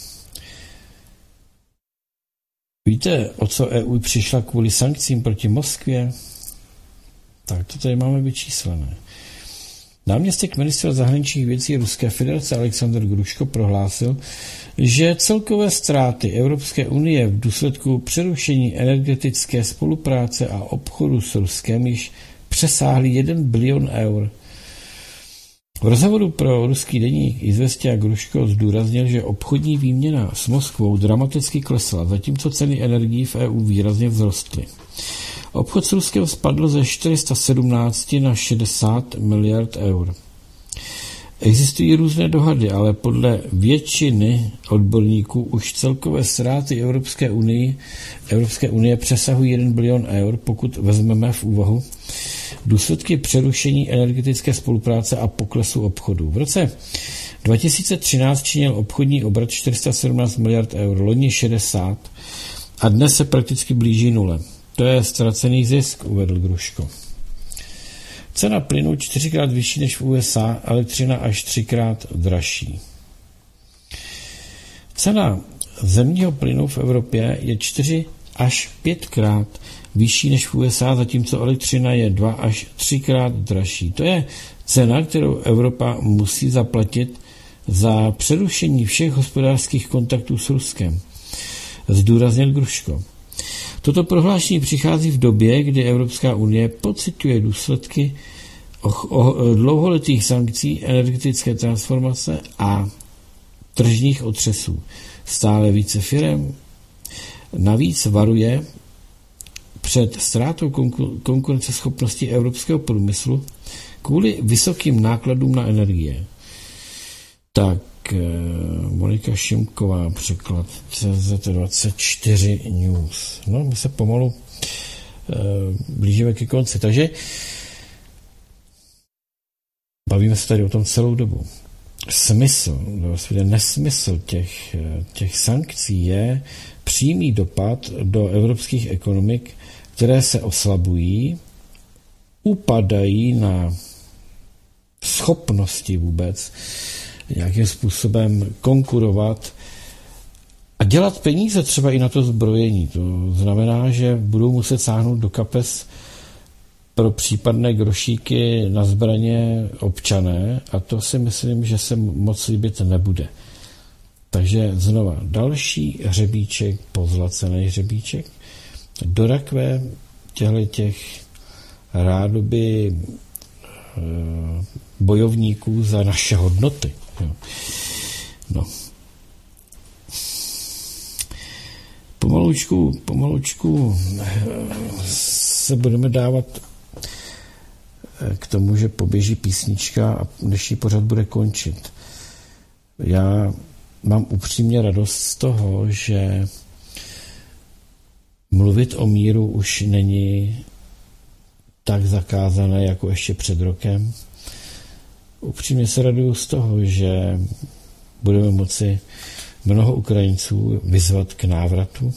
Víte, o co E U přišla kvůli sankcím proti Moskvě? Tak to tady máme vyčíslené. Náměstek ministra zahraničních věcí Ruské federace Alexander Gruško prohlásil, že celkové ztráty Evropské unie v důsledku přerušení energetické spolupráce a obchodu s Ruskem již přesáhly jeden bilion eur. V rozhovoru pro ruský deník Izvestia Gruško zdůraznil, že obchodní výměna s Moskvou dramaticky klesla, zatímco ceny energií v E U výrazně vzrostly. Obchod s Ruskem spadl ze čtyři sta sedmnáct na šedesát miliard eur. Existují různé dohady, ale podle většiny odborníků už celkové ztráty Evropské unie, Evropské unie přesahují jeden bilion eur, pokud vezmeme v úvahu důsledky přerušení energetické spolupráce a poklesu obchodu. V roce dva tisíce třináct činil obchodní obrat čtyři sta sedmnáct miliard eur, loni šedesát a dnes se prakticky blíží nule. To je ztracený zisk, uvedl Gruško. Cena plynu čtyřikrát vyšší než v U S A, elektřina až třikrát dražší. Cena zemního plynu v Evropě je čtyři až pětkrát vyšší než v U S A, zatímco elektřina je dva až třikrát dražší. To je cena, kterou Evropa musí zaplatit za přerušení všech hospodářských kontaktů s Ruskem, zdůraznil Gruško. Toto prohlášení přichází v době, kdy Evropská unie pociťuje důsledky o, o dlouholetých sankcí, energetické transformace a tržních otřesů. Stále více firem navíc varuje před ztrátou konkur- konkurenceschopnosti evropského průmyslu kvůli vysokým nákladům na energie. Tak Monika Šimková, překlad C Z dvacet čtyři News. No, my se pomalu uh, blížíme ke konci. Takže bavíme se tady o tom celou dobu. Smysl, vlastně nesmysl těch, těch sankcí je přímý dopad do evropských ekonomik, které se oslabují, upadají na schopnosti vůbec nějakým způsobem konkurovat a dělat peníze třeba i na to zbrojení. To znamená, že budou muset sáhnout do kapes pro případné grošíky na zbraně občané a to si myslím, že se moc líbit nebude. Takže znova další hřebíček, pozlacený hřebíček do rakve těch rádoby bojovníků za naše hodnoty. No. Pomalučku, pomalučku se budeme dávat k tomu, že poběží písnička a dnešní pořad bude končit. Já mám upřímně radost z toho, že mluvit o míru už není tak zakázané, jako ještě před rokem. Upřímně se raduju z toho, že budeme moci mnoho Ukrajinců vyzvat k návratu.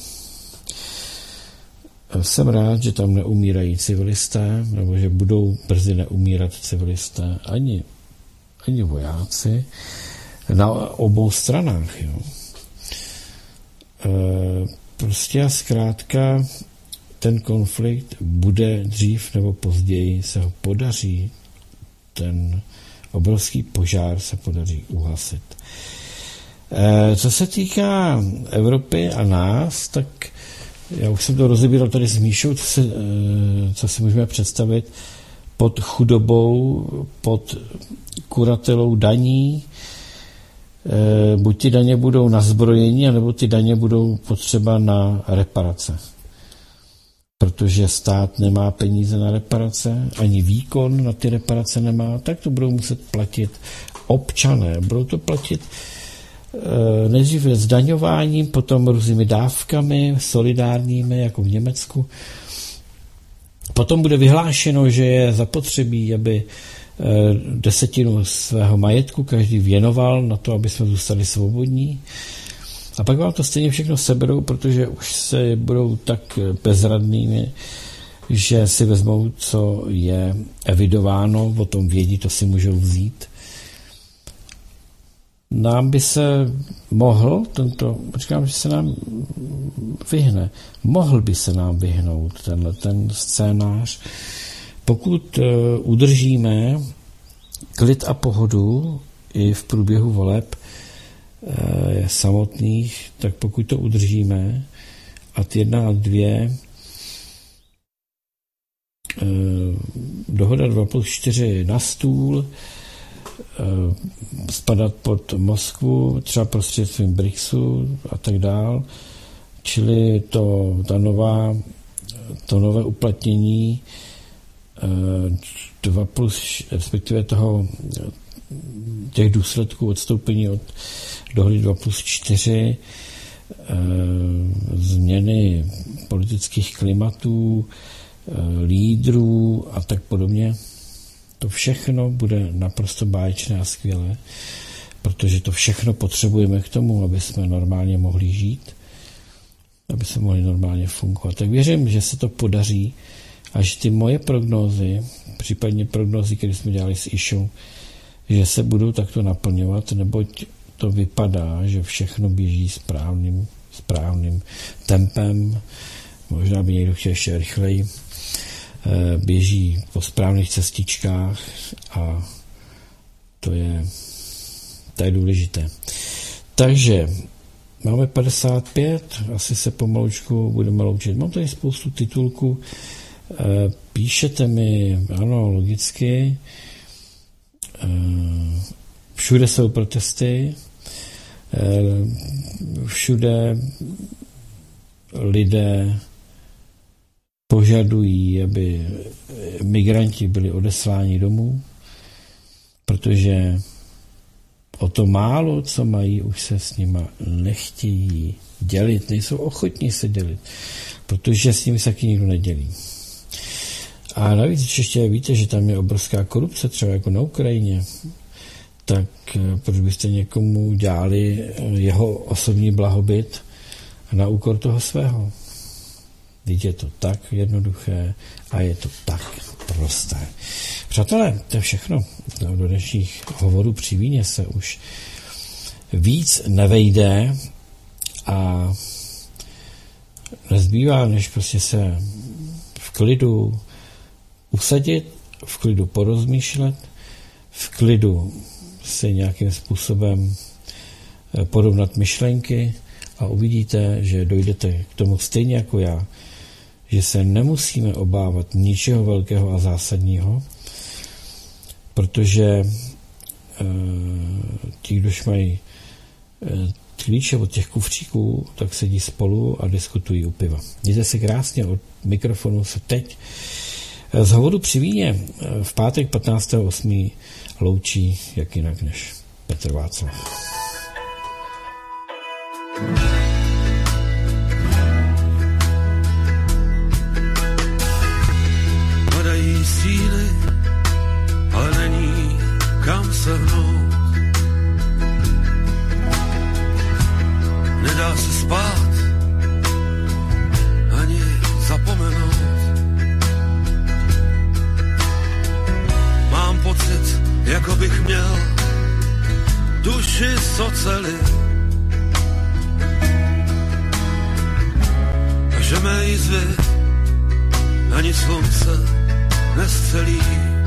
Jsem rád, že tam neumírají civilisté, nebo že budou brzy neumírat civilisté, ani, ani vojáci, na obou stranách. Jo. E, prostě a zkrátka ten konflikt bude dřív nebo později, se ho podaří, ten obrovský požár se podaří uhasit. E, co se týká Evropy a nás, tak já už jsem to rozebíral tady s Míšou, co si, co si můžeme představit pod chudobou, pod kuratelou daní. E, buď ty daně budou na zbrojení, anebo ty daně budou potřeba na reparace. Protože stát nemá peníze na reparace, ani výkon na ty reparace nemá, tak to budou muset platit občané. Budou to platit nejdříve zdaňováním, potom různými dávkami solidárními, jako v Německu. Potom bude vyhlášeno, že je zapotřebí, aby desetinu svého majetku každý věnoval na to, aby jsme zůstali svobodní. A pak vám to stejně všechno seberou, protože už se budou tak bezradnými, že si vezmou, co je evidováno, o tom vědí, to si můžou vzít. Nám by se mohl, tento, říkám, že se nám vyhne, mohl by se nám vyhnout tenhle ten scénář, pokud uh, udržíme klid a pohodu i v průběhu voleb uh, samotných, tak pokud to udržíme a ty jedna a dvě uh, dohoda dva plus čtyři na stůl, spadat pod Moskvu, třeba prostřednictvím BRICSu a tak dál. Čili to, ta nová, to nové uplatnění dva plus, respektive toho, těch důsledků odstoupení od dohody dva plus čtyři, změny politických klimatů, lídrů a tak podobně. To všechno bude naprosto báječné a skvělé, protože to všechno potřebujeme k tomu, aby jsme normálně mohli žít, aby jsme mohli normálně fungovat. Tak věřím, že se to podaří a že ty moje prognózy, případně prognózy, které jsme dělali s Išou, že se budou takto naplňovat, neboť to vypadá, že všechno běží správným, správným tempem, možná by někdo chtěl ještě rychleji, běží po správných cestičkách a to je, to je důležité. Takže máme padesát pět, asi se pomalučku budeme loučit. Mám tady spoustu titulků, píšete mi, ano, logicky, všude jsou protesty, všude lidé požadují, aby migranti byli odesláni domů, protože o to málo, co mají, už se s nima nechtějí dělit, nejsou ochotní se dělit, protože s nimi se taky nikdo nedělí. A navíc ještě víte, že tam je obrovská korupce, třeba jako na Ukrajině, tak proč byste někomu dělali jeho osobní blahobyt na úkor toho svého? Teď je to tak jednoduché a je to tak prosté. Přátelé, to je všechno. Do dnešních hovorů při víně se už víc nevejde a nezbývá, než prostě se v klidu usadit, v klidu porozmýšlet, v klidu si nějakým způsobem porovnat myšlenky a uvidíte, že dojdete k tomu stejně jako já, že se nemusíme obávat ničeho velkého a zásadního, protože e, ti, kdož mají e, klíče od těch kufříků, tak sedí spolu a diskutují u piva. Mějte se krásně, od mikrofonu se teď z hovoru při víně v pátek patnáctého osmého loučí jak jinak než Petr Václav. Padají síly, ale není kam se hnout. Nedá se spát, ani zapomenout. Mám pocit, jako bych měl duši z oceli. A že mé jizvy ani slunce nescelí.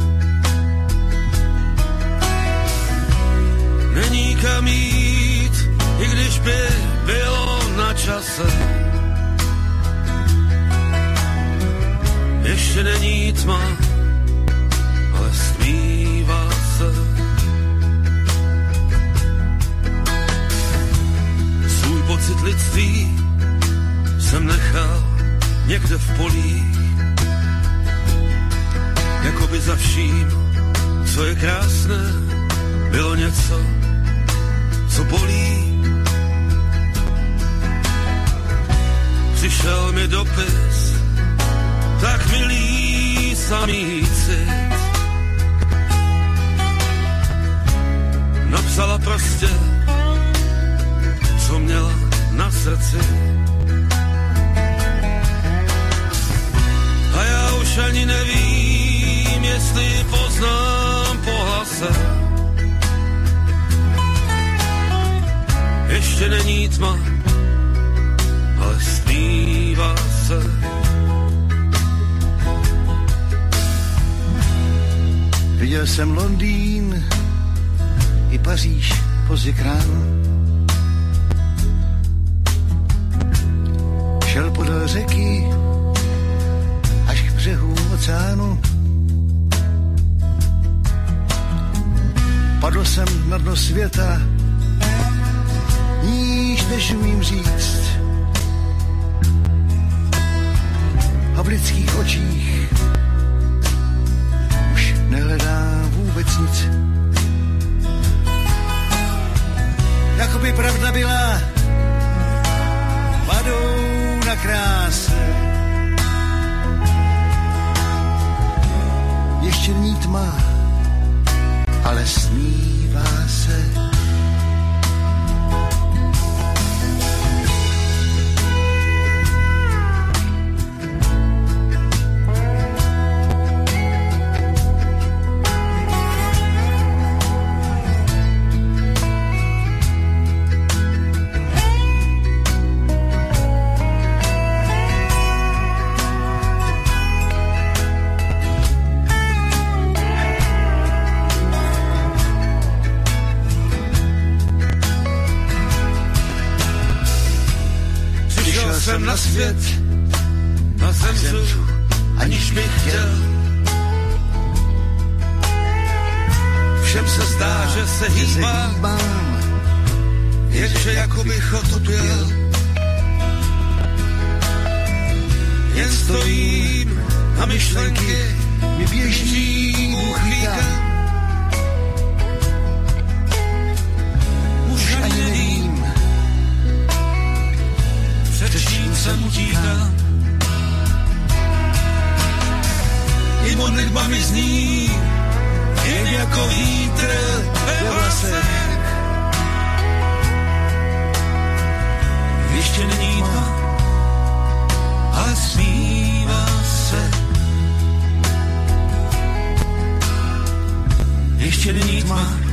Není kam jít, i když by bylo na čase. Ještě není tma, ale smívá se. Svůj pocit lidství jsem nechal někde v polích. Jakoby za vším, co je krásné, bylo něco, co bolí. dopis, tak milý samý cit. Napsala prostě, co měla na srdci. A já už ani nevím, jestli poznám po hlase. Ještě není tma, ale zpívá se. Viděl jsem Londýn i Paříž pozdě k ránu. Šel podél řeky až k břehu oceánu. Padl jsem na dno světa, níž než umím říct. A v lidských očích už nehledám vůbec nic. Jakoby pravda byla vadou na kráse. Ještě není tma, ale smívá se. Jsem na svět, na zemřu, aniž bych chtěl. Všem se zdá, že se hýbám, jenže jako bych otupěl. Jen stojím a myšlenky mi běží Bůh ví kam. Už ani nevím, před čím jsem utíkal. I modlitba mi zní, jen jako vítr ve vlasech. Ještě není tma, ale smívá se. Ještě není tma,